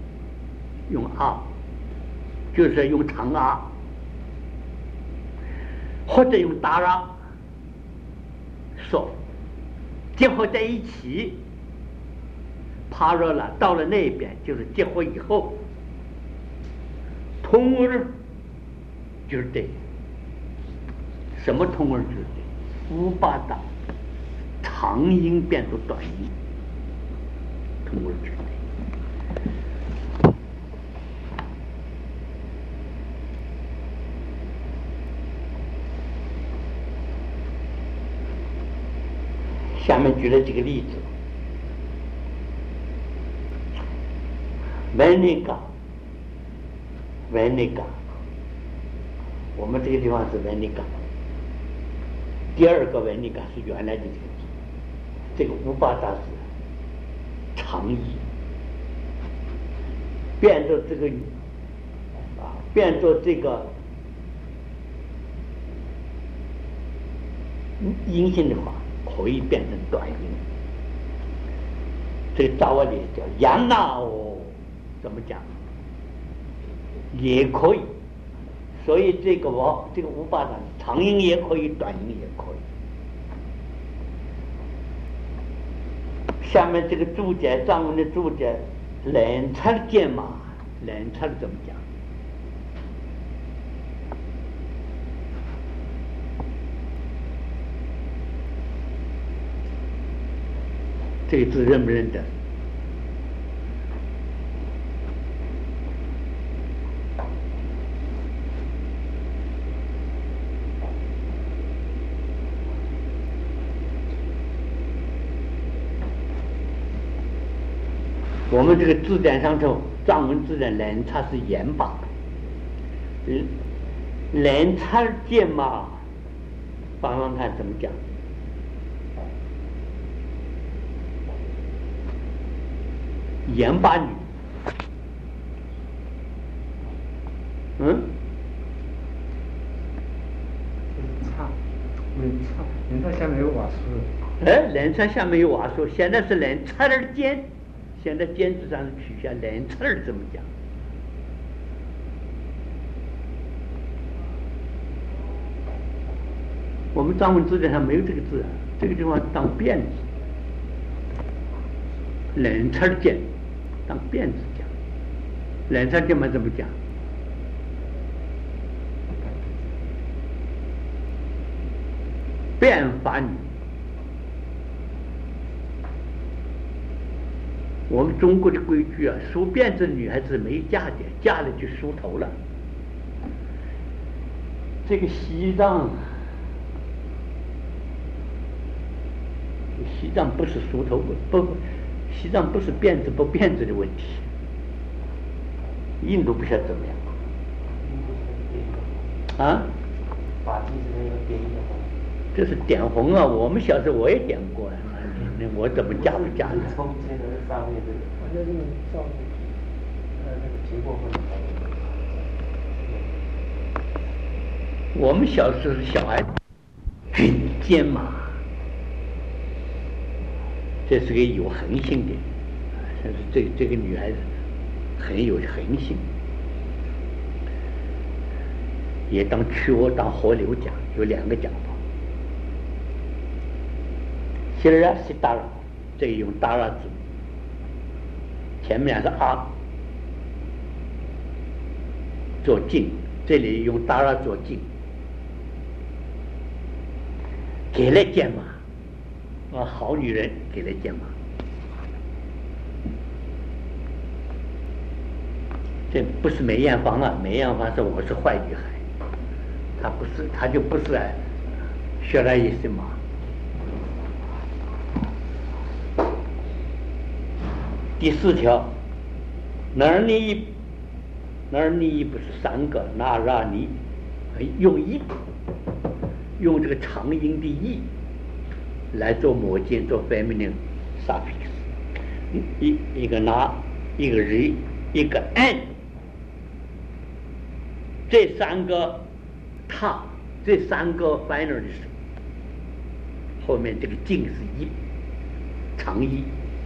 就是用长 r， 或者用大 r 说结合在一起，帕热了到了那边就是结合以后。通儿就是对，什么通儿就是对？乌巴达长音变成短音，通儿就是对。 下面举了几个例子。Venica，我们这个地方是 Venica， 第二个 Venica 是原来的这个字，这个乌巴达是长衣，变作这个变作这个阴性的话，可以变成短音。这个扎瓦里叫扬纳哦，怎么讲？也可以。所以这个乌巴达长音也可以，短音也可以。下面这个注解，藏文的注解，冷差见嘛，冷差怎么讲？这个字认不认得？我们这个字典上头，藏文字典冷差是言吧，冷差见嘛，帮忙看怎么讲？言巴女， 冷差下面有瓦数。 冷差下面有瓦数，现在是冷差儿尖。现在尖字上是取下冷差儿怎么讲？我们藏文字典上没有这个字啊，这个地方当辫子，冷差儿尖当辫子讲，冷差儿尖嘛怎么讲？变法女。我们中国的规矩啊，梳辫子女孩子没嫁的，嫁了就梳头了。这个西藏不是梳头不，西藏不是辫子不辫子的问题，印度不晓得怎么样啊？ 发髻是那个点的吗？ 这是点红啊！我们小时候我也点过，我怎么嫁不嫁呢？ 从前的上面这个，我觉得这个照片，那个苹果或者我们小时候是小孩均肩嘛，这是个有恒性的，像是这个女孩子很有恒性，也当曲窝当河流讲，有两个讲法。西拉西达拉，这个用达拉字，前面是啊做静，这里用达拉做静，给了剑马，好女人给了剑马，这不是梅艳芳啊，梅艳芳说我是坏女孩，她不是，她就不是学了一些嘛。第4条，哪儿尼不是3个，那拉尼用用这个长音的意来做摩肩，做 feminine suffix， 一个那，一个日，一个 n， 这3个它，这3个 final 的时候，后面这个静是一长一。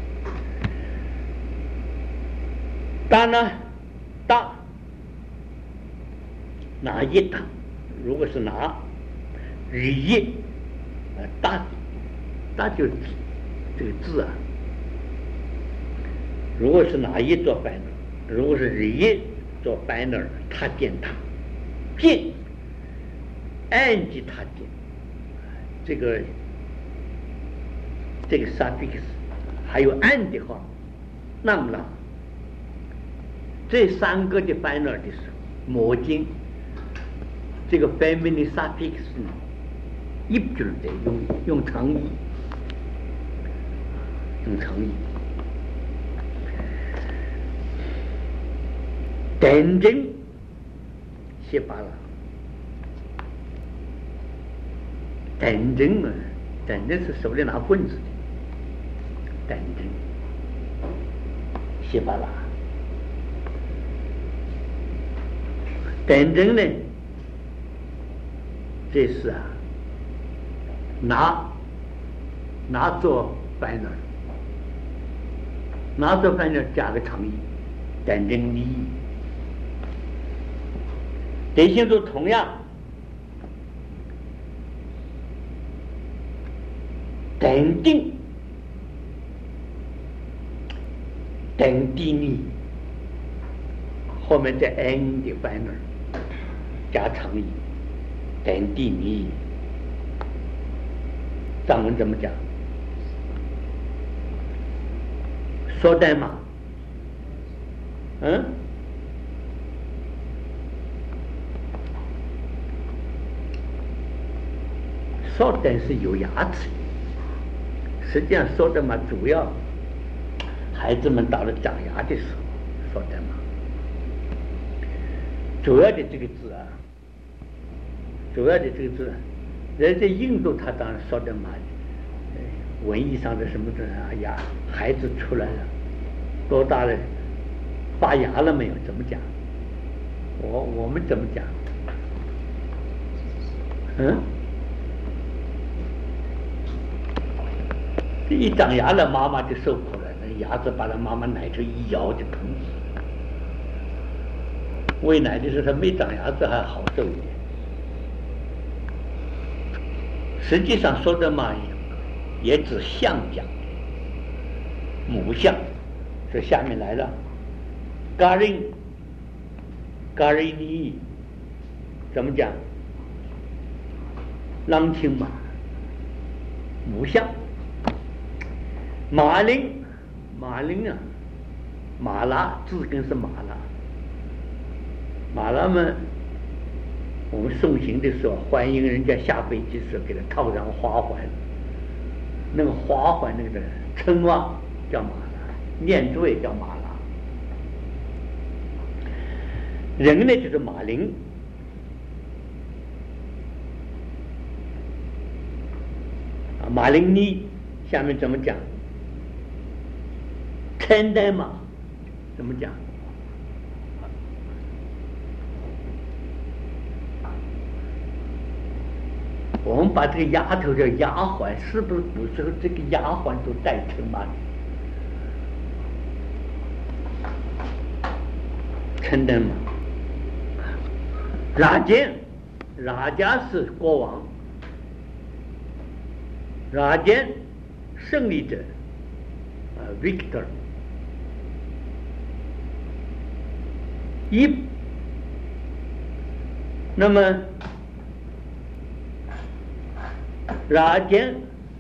大呢？大拿一大，如果是拿日一大就是这个字啊。如果是拿一做 final， 如果是日一做 final， 它见它见按级它见，这个 suffix 还有按的话，那么呢？这3个的 final 的时候，摩肩这个 feminine suffix 呢，一就是得用长一， 成义。等真写罢了，等真啊，等真是手里拿棍子的，等真写罢了。等真呢，这是拿做反人，拿做反人加个成义，等真利益。德行都同样，等定等地利，后面再 n 的反人加成义，等地利。藏文怎么讲？说代码，说代是有牙齿，实际上说代码主要孩子们到了长牙的时候说代码，主要的这个字啊，人在印度他当然说代码，文艺上的什么的呀，孩子出来了，多大了，发芽了没有？怎么讲？我们怎么讲？这一长牙了，妈妈就受苦了，那牙子把他妈妈奶头一咬就疼死了。喂奶的时候，他没长牙子还好受一点。实际上说的嘛，也指象讲的母象。这下面来了，嘎林尼怎么讲？郎青马母象。马铃啊，马拉字根是马拉们，我们送行的时候欢迎人家下飞机时候给他套上花环，那个花环那个称望叫马拉，念珠也叫马拉。人呢就是马铃，马铃尼下面怎么讲？称代码怎么讲？我们把这个丫头叫丫鬟，是不是古时候这个丫鬟都代称嘛？称代码。拉加是国王，拉坚胜利者，victor。那么拉坚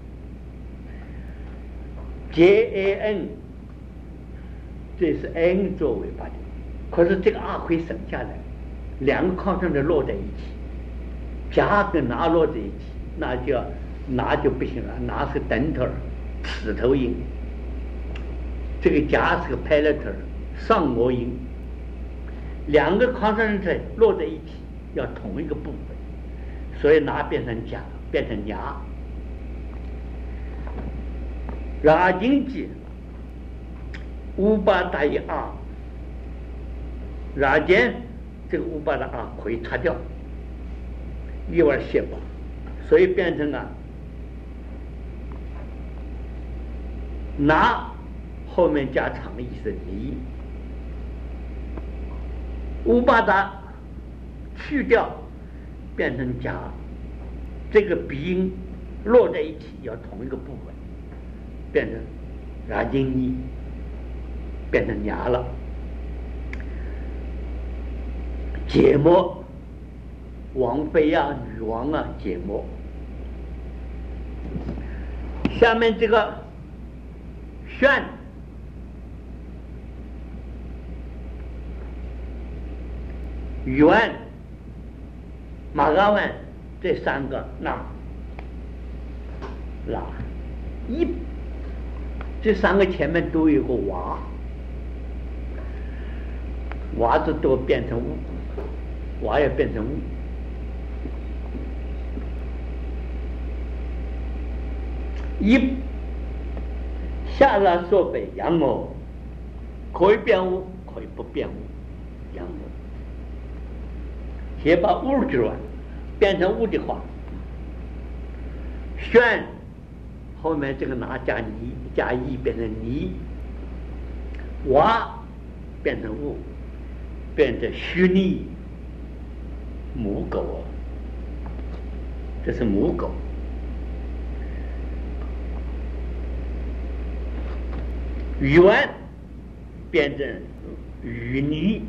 JAN， 这是 N 做尾巴的，可是这个 R 可以省下来，两个抗声的落在一起，夹跟拿落在一起，那就不行了，拿是等头齿头音，这个夹是个 palatal 上腭音，两个抗声的落在一起要同一个部分，所以拿变成夹，变成牙。拉经济乌巴大于 R， 拉间这个乌巴的 R 可以擦掉，一碗血吧，所以变成拿后面加长义是离，乌巴达去掉变成夹，这个鼻音落在一起要同一个部分，变成拉经尼，变成牙了。解魔，王妃啊，女王啊，解魔。下面这个炫，圆，马嘎湾这三个那拉这三个前面都有个娃，娃子都变成物，娃也变成物。一下拉说北阳哦，可以变物，可以不变物，阳哦。先把物质完变成物的话，旋后面这个拿加泥加一变成泥，娃变成物，变成虚拟母狗啊，这是母狗。鱼丸变成鱼泥，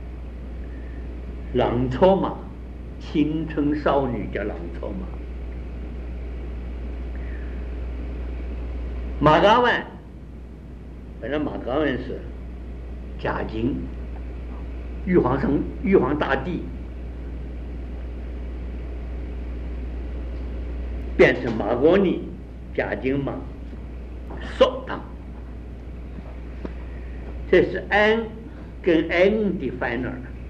狼草马，青春少女叫狼草马。马岗湾，本来马岗湾是嘉靖玉皇大帝变成马国尼嘉靖嘛说当，这是 n 跟 n 的 final。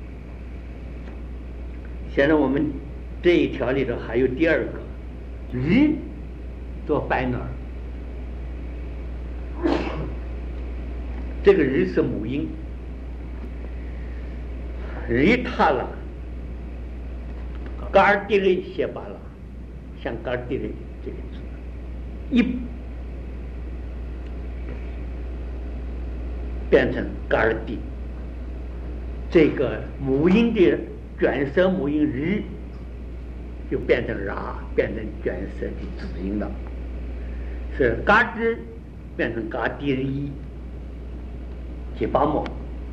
现在我们这一条里头还有第二个日做 final， 这个日是母音，日他了，嘎儿地里写罢了，像嘎儿地里这个字，一变成嘎儿地，这个母音的卷舌母音日就变成ra，变成卷舌的子音了，是嘎吱变成嘎地里七八末。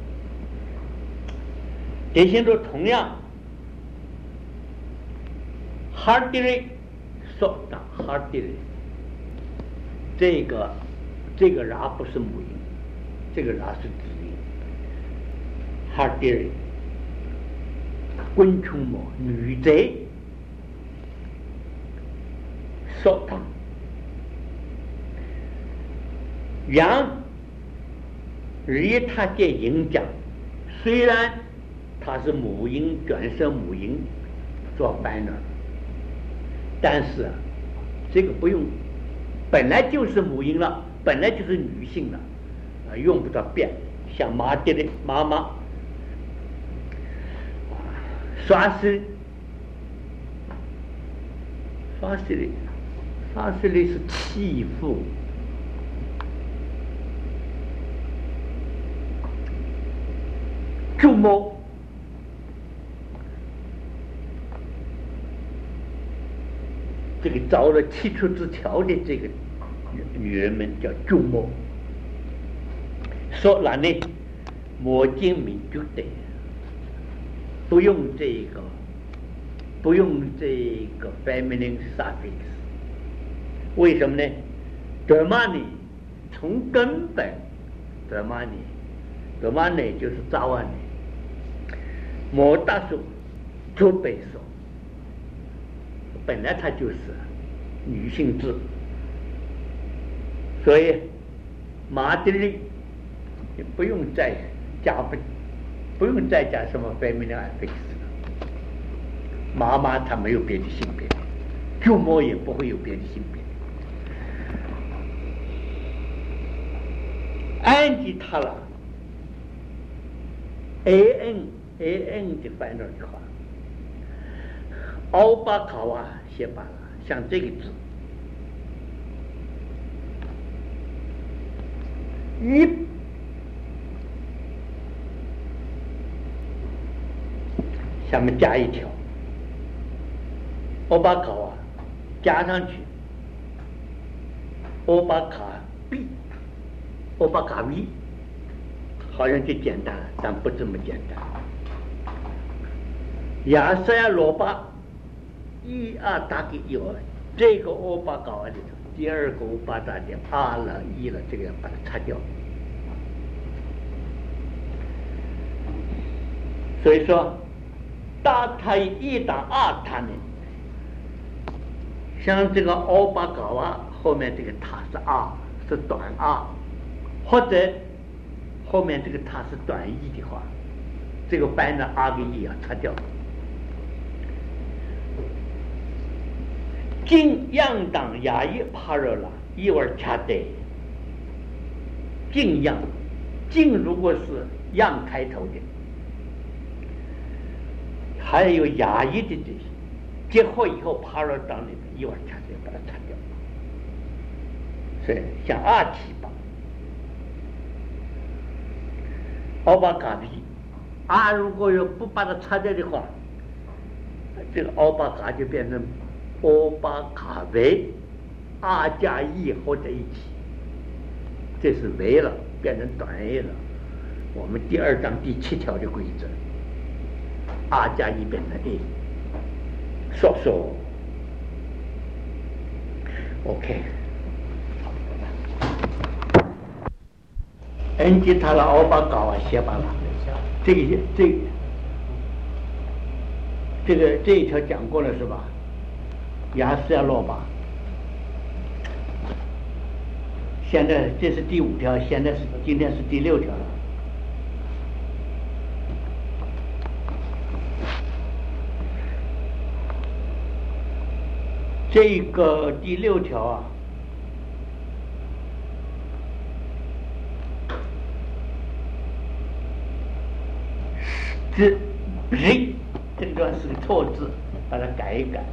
典型都同样，哈地里说的哈地里，这个ra不是母音，这个ra是子音，哈地里。昆虫么女贼说他羊日他的音讲，虽然它是母音卷舌母音做final，但是这个不用，本来就是母音了，本来就是女性了，用不着变，像马爹的妈妈。刷丝里是欺负，注目这个遭了七出之条的这个女人们叫注目，说哪呢？我精明就对。不用这个 feminine suffix， 为什么呢？德玛尼从根本，德玛尼就是早晚的，莫大说，就被说，本来它就是女性字，所以马德里也不用再加什么 feminine affix 了，妈妈她没有别的性别，舅母也不会有别的性别。按吉他了 an 的 final 的话，奥巴卡瓦写罢了，像这个字，一下面加一条，欧巴卡啊加上去，欧巴卡 B， 欧巴卡 V， 好像就简单了，但不这么简单。亚瑟亚罗巴一二大概有这个欧巴卡里头，第二个欧巴大的二了一了，这个要把它擦掉。所以说大塔一打二塔呢，像这个欧巴高啊，后面这个塔是二，是短二， 或者后面这个它是短义的话，这个班的阿跟义要擦掉。敬样当雅一帕热了，一碗恰得。敬样，敬如果是样开头的，还有雅一的这些，结合以后帕热当里面一碗恰得把它擦掉。所以像阿提吧，奥巴嘎比，阿如果要不把它擦掉的话，这个奥巴嘎就变成欧巴卡维，阿加一合在一起，这是维了，变成短 A 了。我们第2章第7条的规则，阿加一变成 A， 说 OK。恩吉他的奥巴搞啊，写罢了。这一条讲过了是吧？亚斯亚洛巴。现在这是第5条，今天是第6条了。这个第6条啊。这个地方是个错字，把它改一改。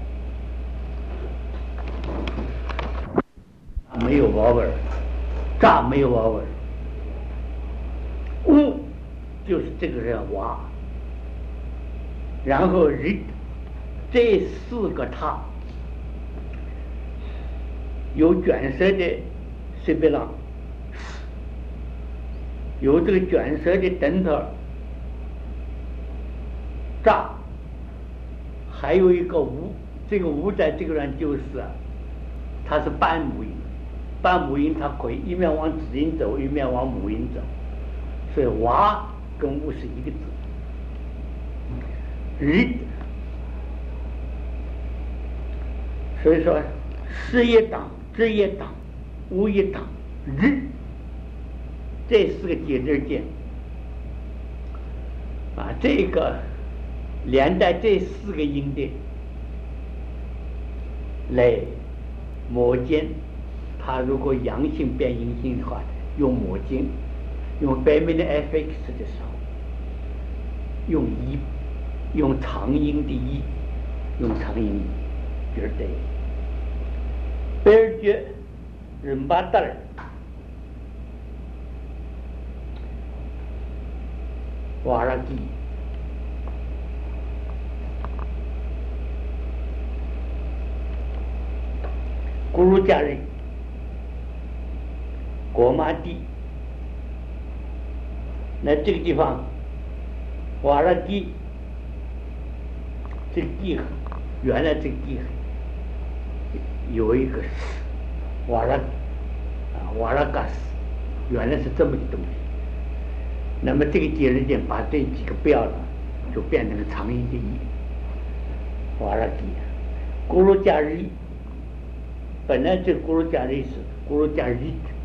没有娃味，炸没有娃味，乌就是这个人娃，然后人这4个他有卷舌的西贝朗，有这个卷舌的等头。炸，还有一个无，这个无在这个人就是它是半母音，半母音它可以一面往子音走，一面往母音走，所以娃跟无是一个字。日，所以说事业党、职业党、无业党、日，这4个节字键啊，这个。连带这4个音的来抹尖，它如果阳性变阴性的话，用抹尖，用白面的 fx 的时候，用长音的一，用长音就是对。贝尔觉人巴达尔，瓦拉基。咕噜加人，果玛地，那这个地方，瓦拉地，这个地原来这个地有一个瓦拉嘎斯，原来是这么个东西。那么这个节日点把这几个不要了，就变成了长音的一，瓦拉地，咕噜加人。本来这咕噜加日是咕噜加日，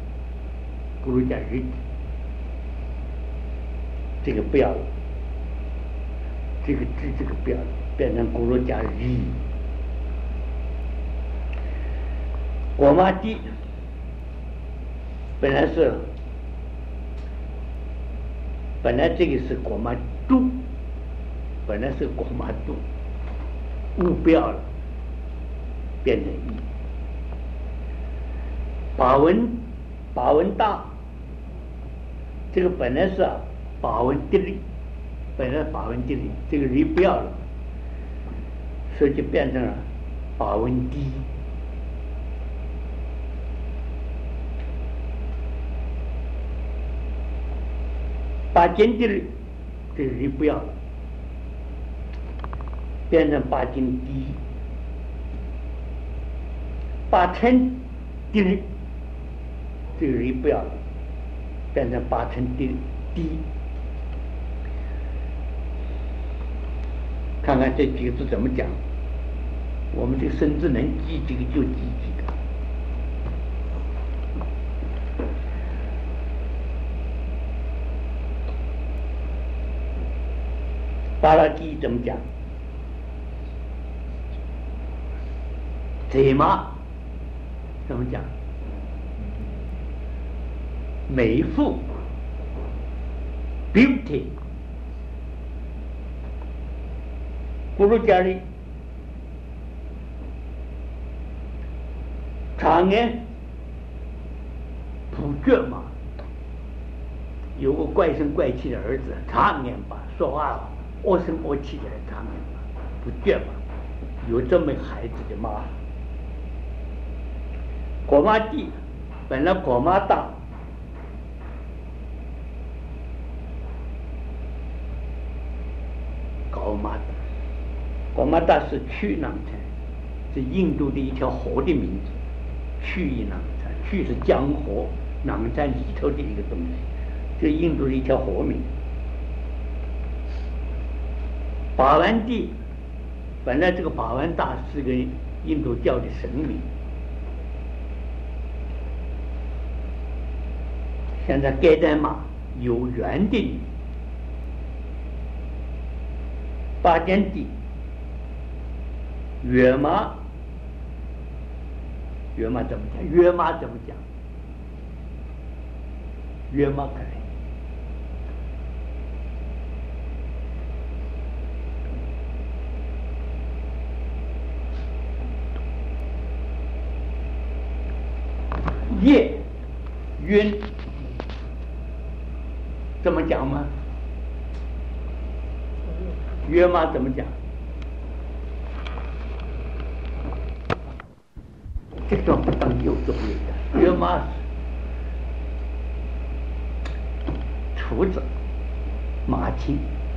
这个不要了，这个不要了，变成咕噜加日。果玛地本来这个是果玛度，本来是果玛度，不要了，变成一。把文大，这个本来是把文地利，本来把文地利，这个人不要了，所以就变成了把文低。把金地利，这个人不要了，变成把金低。把称地利。这个人不要了，变成8成低。看看这几个字怎么讲，我们这个生字能记几个就记几个。 巴拉提怎么讲？贼马怎么讲？美妇 beauty。咕噜家里长眼普倔嘛，有个怪声怪气的儿子，长眼吧，说话恶声恶气的长眼吧，不倔嘛，有这么孩子的妈。果妈地本来果妈大，果妈大是去囊山，是印度的一条河的名字。去囊山，去是江河，囊山里头的一个东西，这印度的一条河名。巴湾地本来这个巴湾大是个印度教的神明，现在盖代玛有缘的女，巴坚地月妈怎么讲？月妈怎么讲？月妈可以。夜晕怎么讲吗？约妈怎么讲？这种不当有重要的。约妈厨子马青，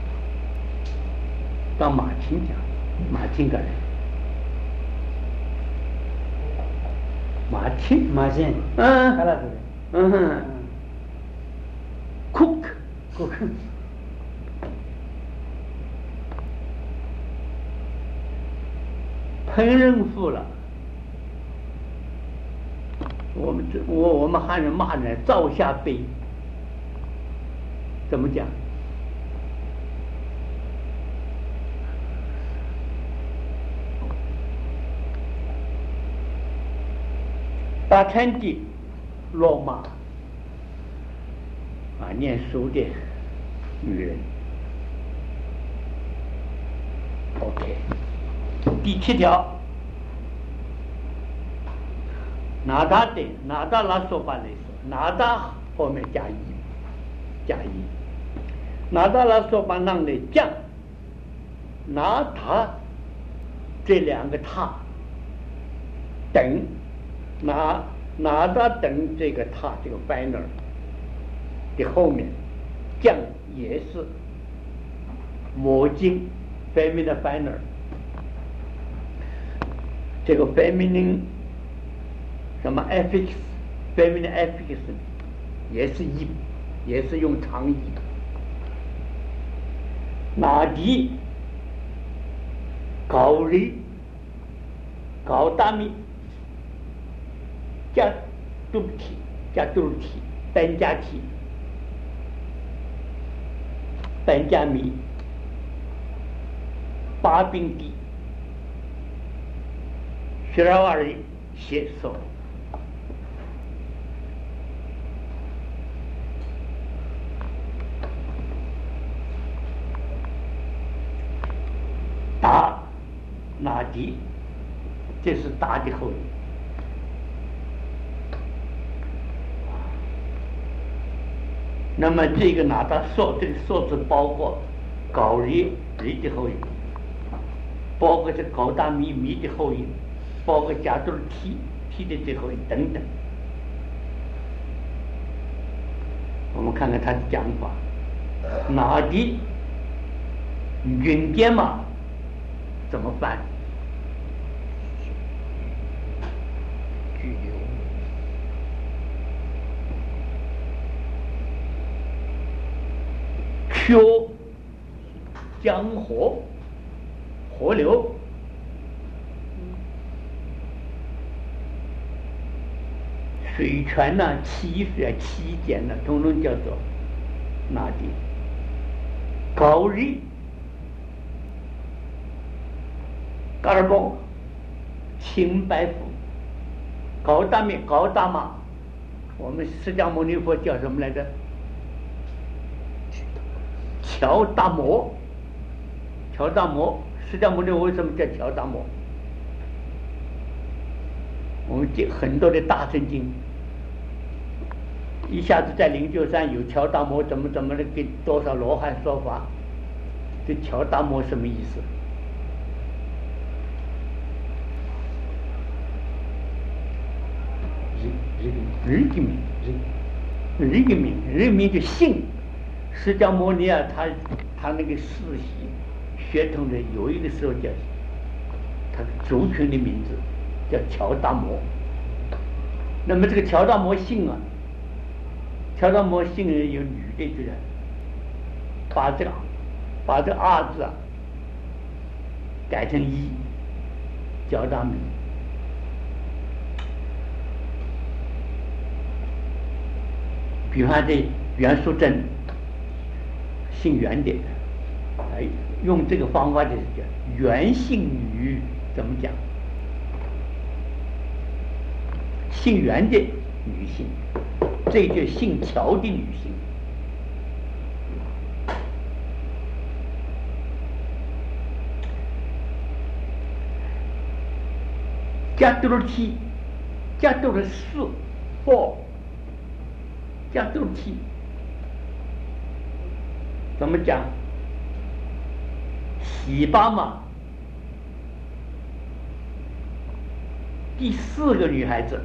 当马青讲，马青个人，马青，cook，烹饪妇了。我们汉人骂人灶下杯，怎么讲？大餐地落马啊，念书的女人。OK， 第7条。拿大拉说法来说，拿大后面加一，拿大拉说法让来降，拿他这两个他等拿大等这个他这个 final 的后面降也是魔经 feminine final， 这个 feminine。什么 affix feminine affix 也是一，也是用长一。拿地高里高大米加肚体班加体班加米巴宾地学拉瓦里写手。达拿地，这是达的后裔。那么这个拿达说，这个说是包括高里的后裔，包括这高大米的后裔，包括加多提的这后裔等等。我们看看他的讲法，拿地云点嘛。怎么办？拘留。修江河河流，水泉呐、溪水啊、溪涧呐，统统叫做哪地？高丽噶尔波青白腹，高大面高大嘛，我们释迦牟尼佛叫什么来着？乔达摩。乔达摩，释迦牟尼为什么叫乔达摩？我们很多的大乘经，一下子在灵鹫山有乔达摩怎么的给多少罗汉说法，这乔达摩什么意思？人民就姓。释迦牟尼啊，他那个世袭血统的有一个时候叫他族群的名字叫乔达摩。那么这个乔达摩姓啊，乔达摩姓有女的，就是把这个二字啊改成一，乔达摩。比方说真姓袁的，用这个方法就是叫袁姓女，怎么讲？姓袁的女性，这就姓乔的女性。加多了七，加多了四，4，加多了七。怎么讲？喜巴嘛，第4个女孩子，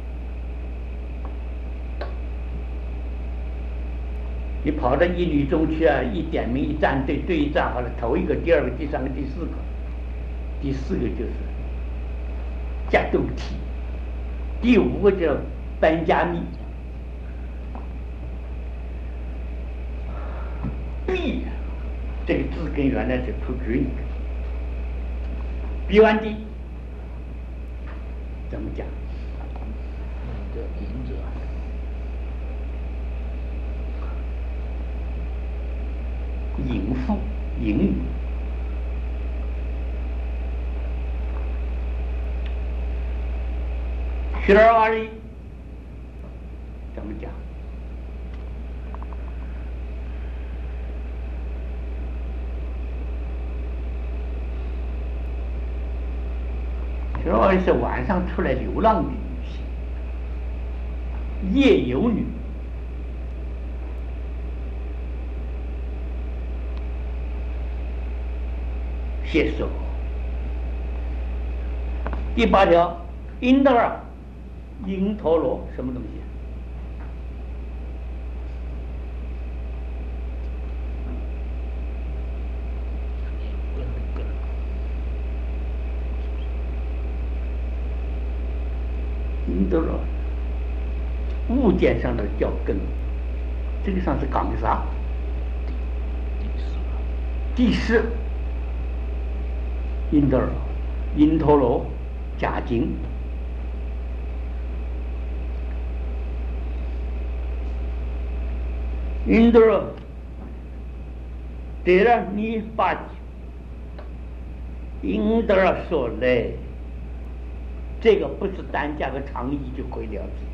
你跑到一女中去啊，一点名一站队，对一站好了，头一个、第2个、第3个、第4个，第4个就是加多提，第5个叫班加密。B 这个字根原来是出局，比完的怎么讲？淫妇、淫女。学而瓦里怎么讲？学而瓦里是晚上出来流浪的女性，夜游女。谢手。第8条，因德尔，因陀罗，什么东西？因德罗，物件上的叫根，这个上是讲的啥？第4。因德尔、因陀罗、假经。因德尔得了你把因德尔说嘞，这个不是单加个长义就可以了解。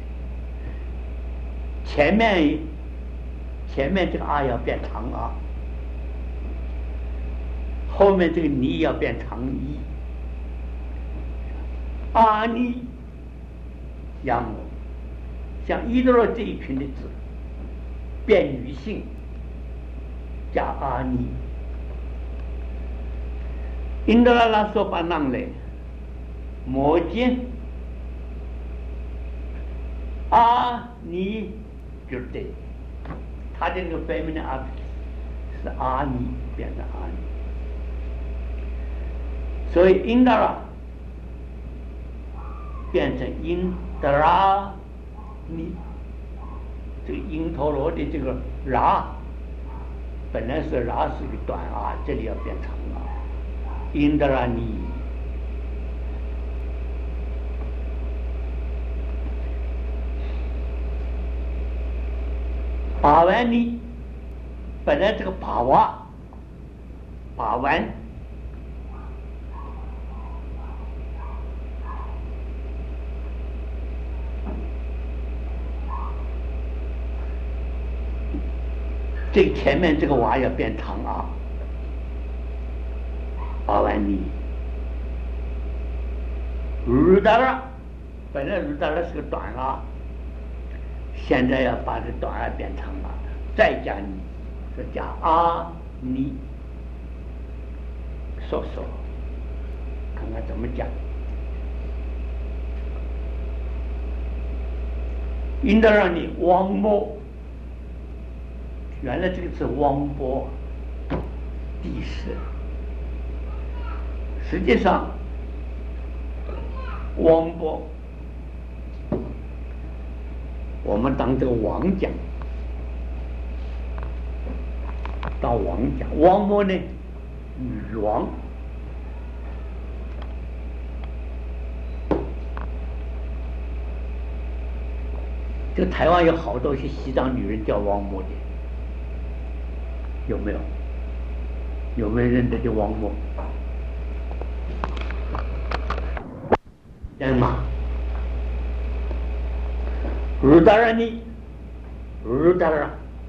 前面这个啊要变长啊。后面这个你要变长一，阿尼亚摩，像伊德罗这一群的字，变女性加阿尼，因德拉拉说巴囊嘞，摩肩阿尼就对，他的那个 feminine object 是阿尼变成阿尼。所以因德拉变成因德拉尼，这个因陀罗的这个拉本来是拉是个短啊，这里要变长啊，因德拉尼。把玩尼本来这个把娃把玩这前面这个娃要变长啊，阿完尼，鲁达拉，本来鲁达拉是个短啊，现在要把这短啊变长啊，再加尼，说加阿尼，说，看看怎么讲。应当让你汪摸，原来这个字汪波，地势，实际上汪波，我们当这个王讲，当王讲，汪摸呢，女王。这个台湾有好多些西藏女人叫汪摸的，有没有？有没有认得的汪摸？人嘛，鲁达拉尼，鲁达拉，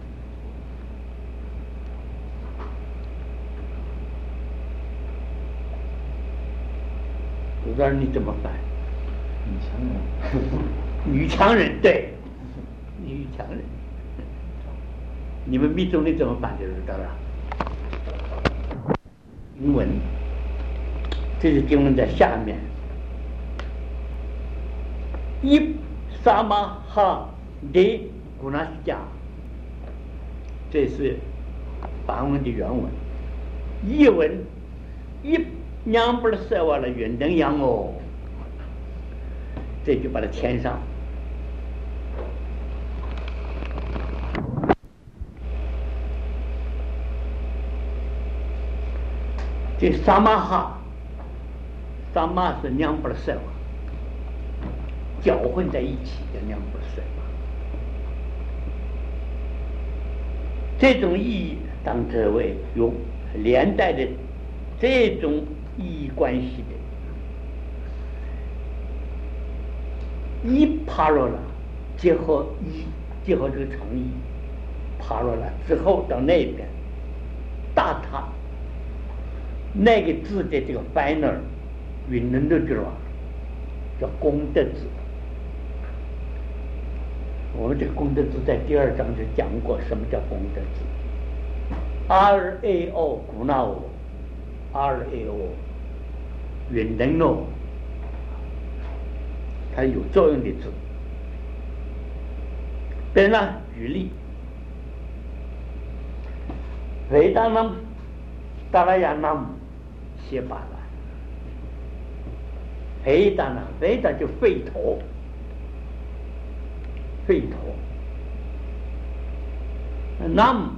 鲁达拉尼怎么办？ 女强人。 女强人，对。女强人，你们密宗的怎么办？就是到了英文，这是经文在下面。一萨玛哈的古纳西加，这是梵文的原文。译文一娘不是塞瓦了远登洋哦，这就把它填上。这萨玛哈，萨玛是娘不塞瓦，搅混在一起的娘不塞瓦。这种意义当这为有连带的这种意义关系的，一帕罗了，结合这个成义，帕罗了之后到那边，大塔。那个字的这个 final 云能的字啊，叫功德字。我们这个功德字在第2章就讲过，什么叫功德字 ？RAO 古纳欧 ，RAO 云能哦，它有作用的字。比如呢，举例，维达南、达拉亚南。写罢了，肥达呢？肥达就吠陀，吠陀。nam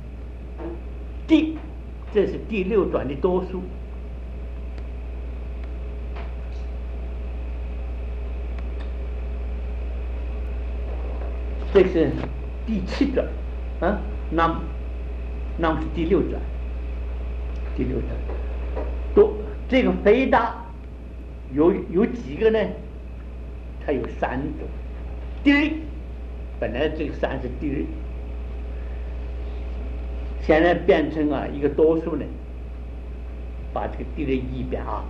这是第6转的多数，这是第7转啊。nam 是第6转，第6转。这个肥大有几个呢？它有3种。第一，本来这个3是第一，现在变成一个多数呢，把这个第一一变啊。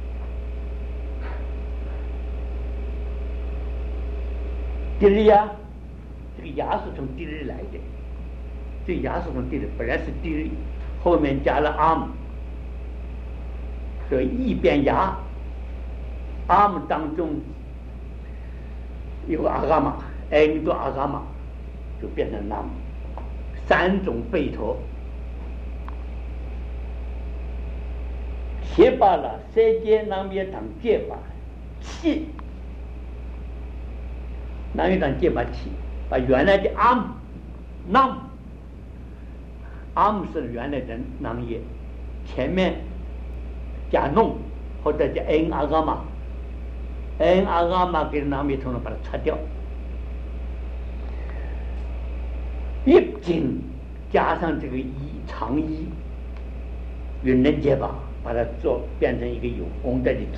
第一呀，这个牙是从第一来的，这个牙是从第一，本来是第一，后面加了 arm。所以一变牙 ，arm 当中有阿伽玛 ，n 多阿伽玛，就变成 nam， 3种吠陀。切巴了，塞杰南也当戒巴，气，南也当戒巴气，把原来的 nam 是原来的南叶，前面。加弄或者叫 n 阿伽玛跟南米通了把它擦掉，一经加上这个长一云能结巴，把它变成一个有功德的字。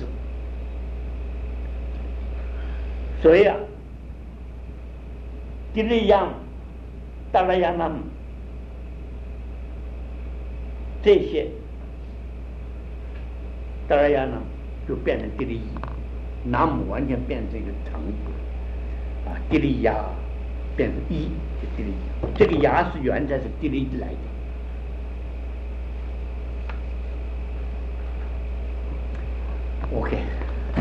所以第一样达拉亚南这些德尔雅呢就变成地利一，南姆完全变成一个成地利雅变成一，就地利一。这个雅是原来是地利来的。OK，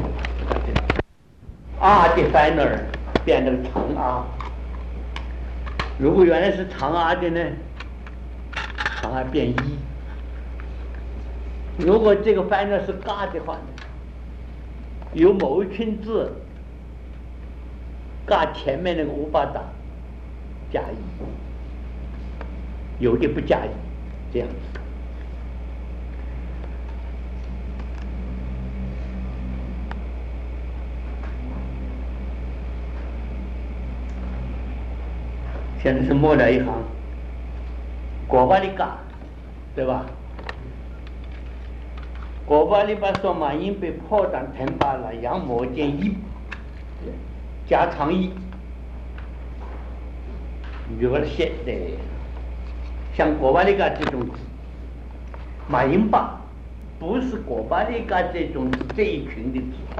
R 的 final 变成长 R。如果原来是长 R 的呢，长 R 变一。如果这个 final 是嘎的话呢，有某一群字嘎前面那个乌巴达加一，有的不加一，这样子。现在是末了一行，果巴里嘎，对吧？果巴里巴说马因被破绽腾巴了，羊毛见一，加长一，有了些的，像果巴里嘎这种字，马因巴不是果巴里嘎这种字这一群的字，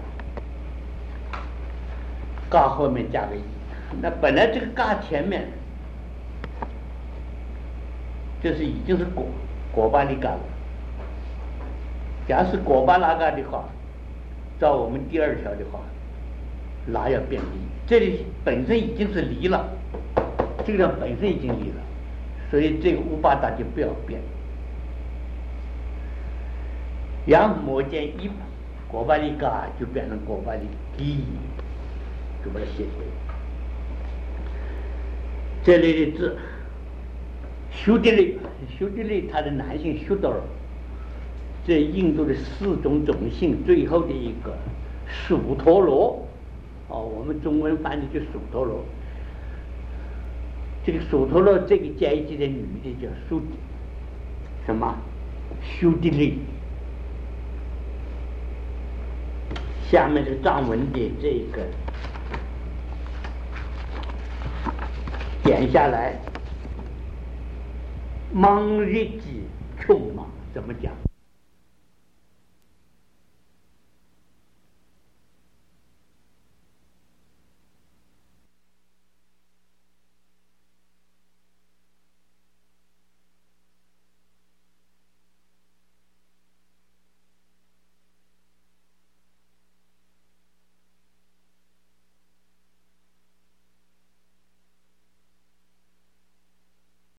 嘎后面加个一，那本来这个嘎前面。就是已经是果巴利嘎了。假如是果巴拉嘎的话，照我们第二条的话，拉要变离。这里本身已经是离了，这个本身已经离了，所以这个乌巴达就不要变。羊摩见一，果巴利嘎就变成果巴利基，就把它写出来。这里的字。修迪利，他的男性修德尔，这印度的四种种姓最后的一个属陀罗，我们中文翻译就属陀罗。这个属陀罗这个阶级的女的叫什么？修迪利。下面是藏文的这个点下来。芒日记穷嘛，怎么讲？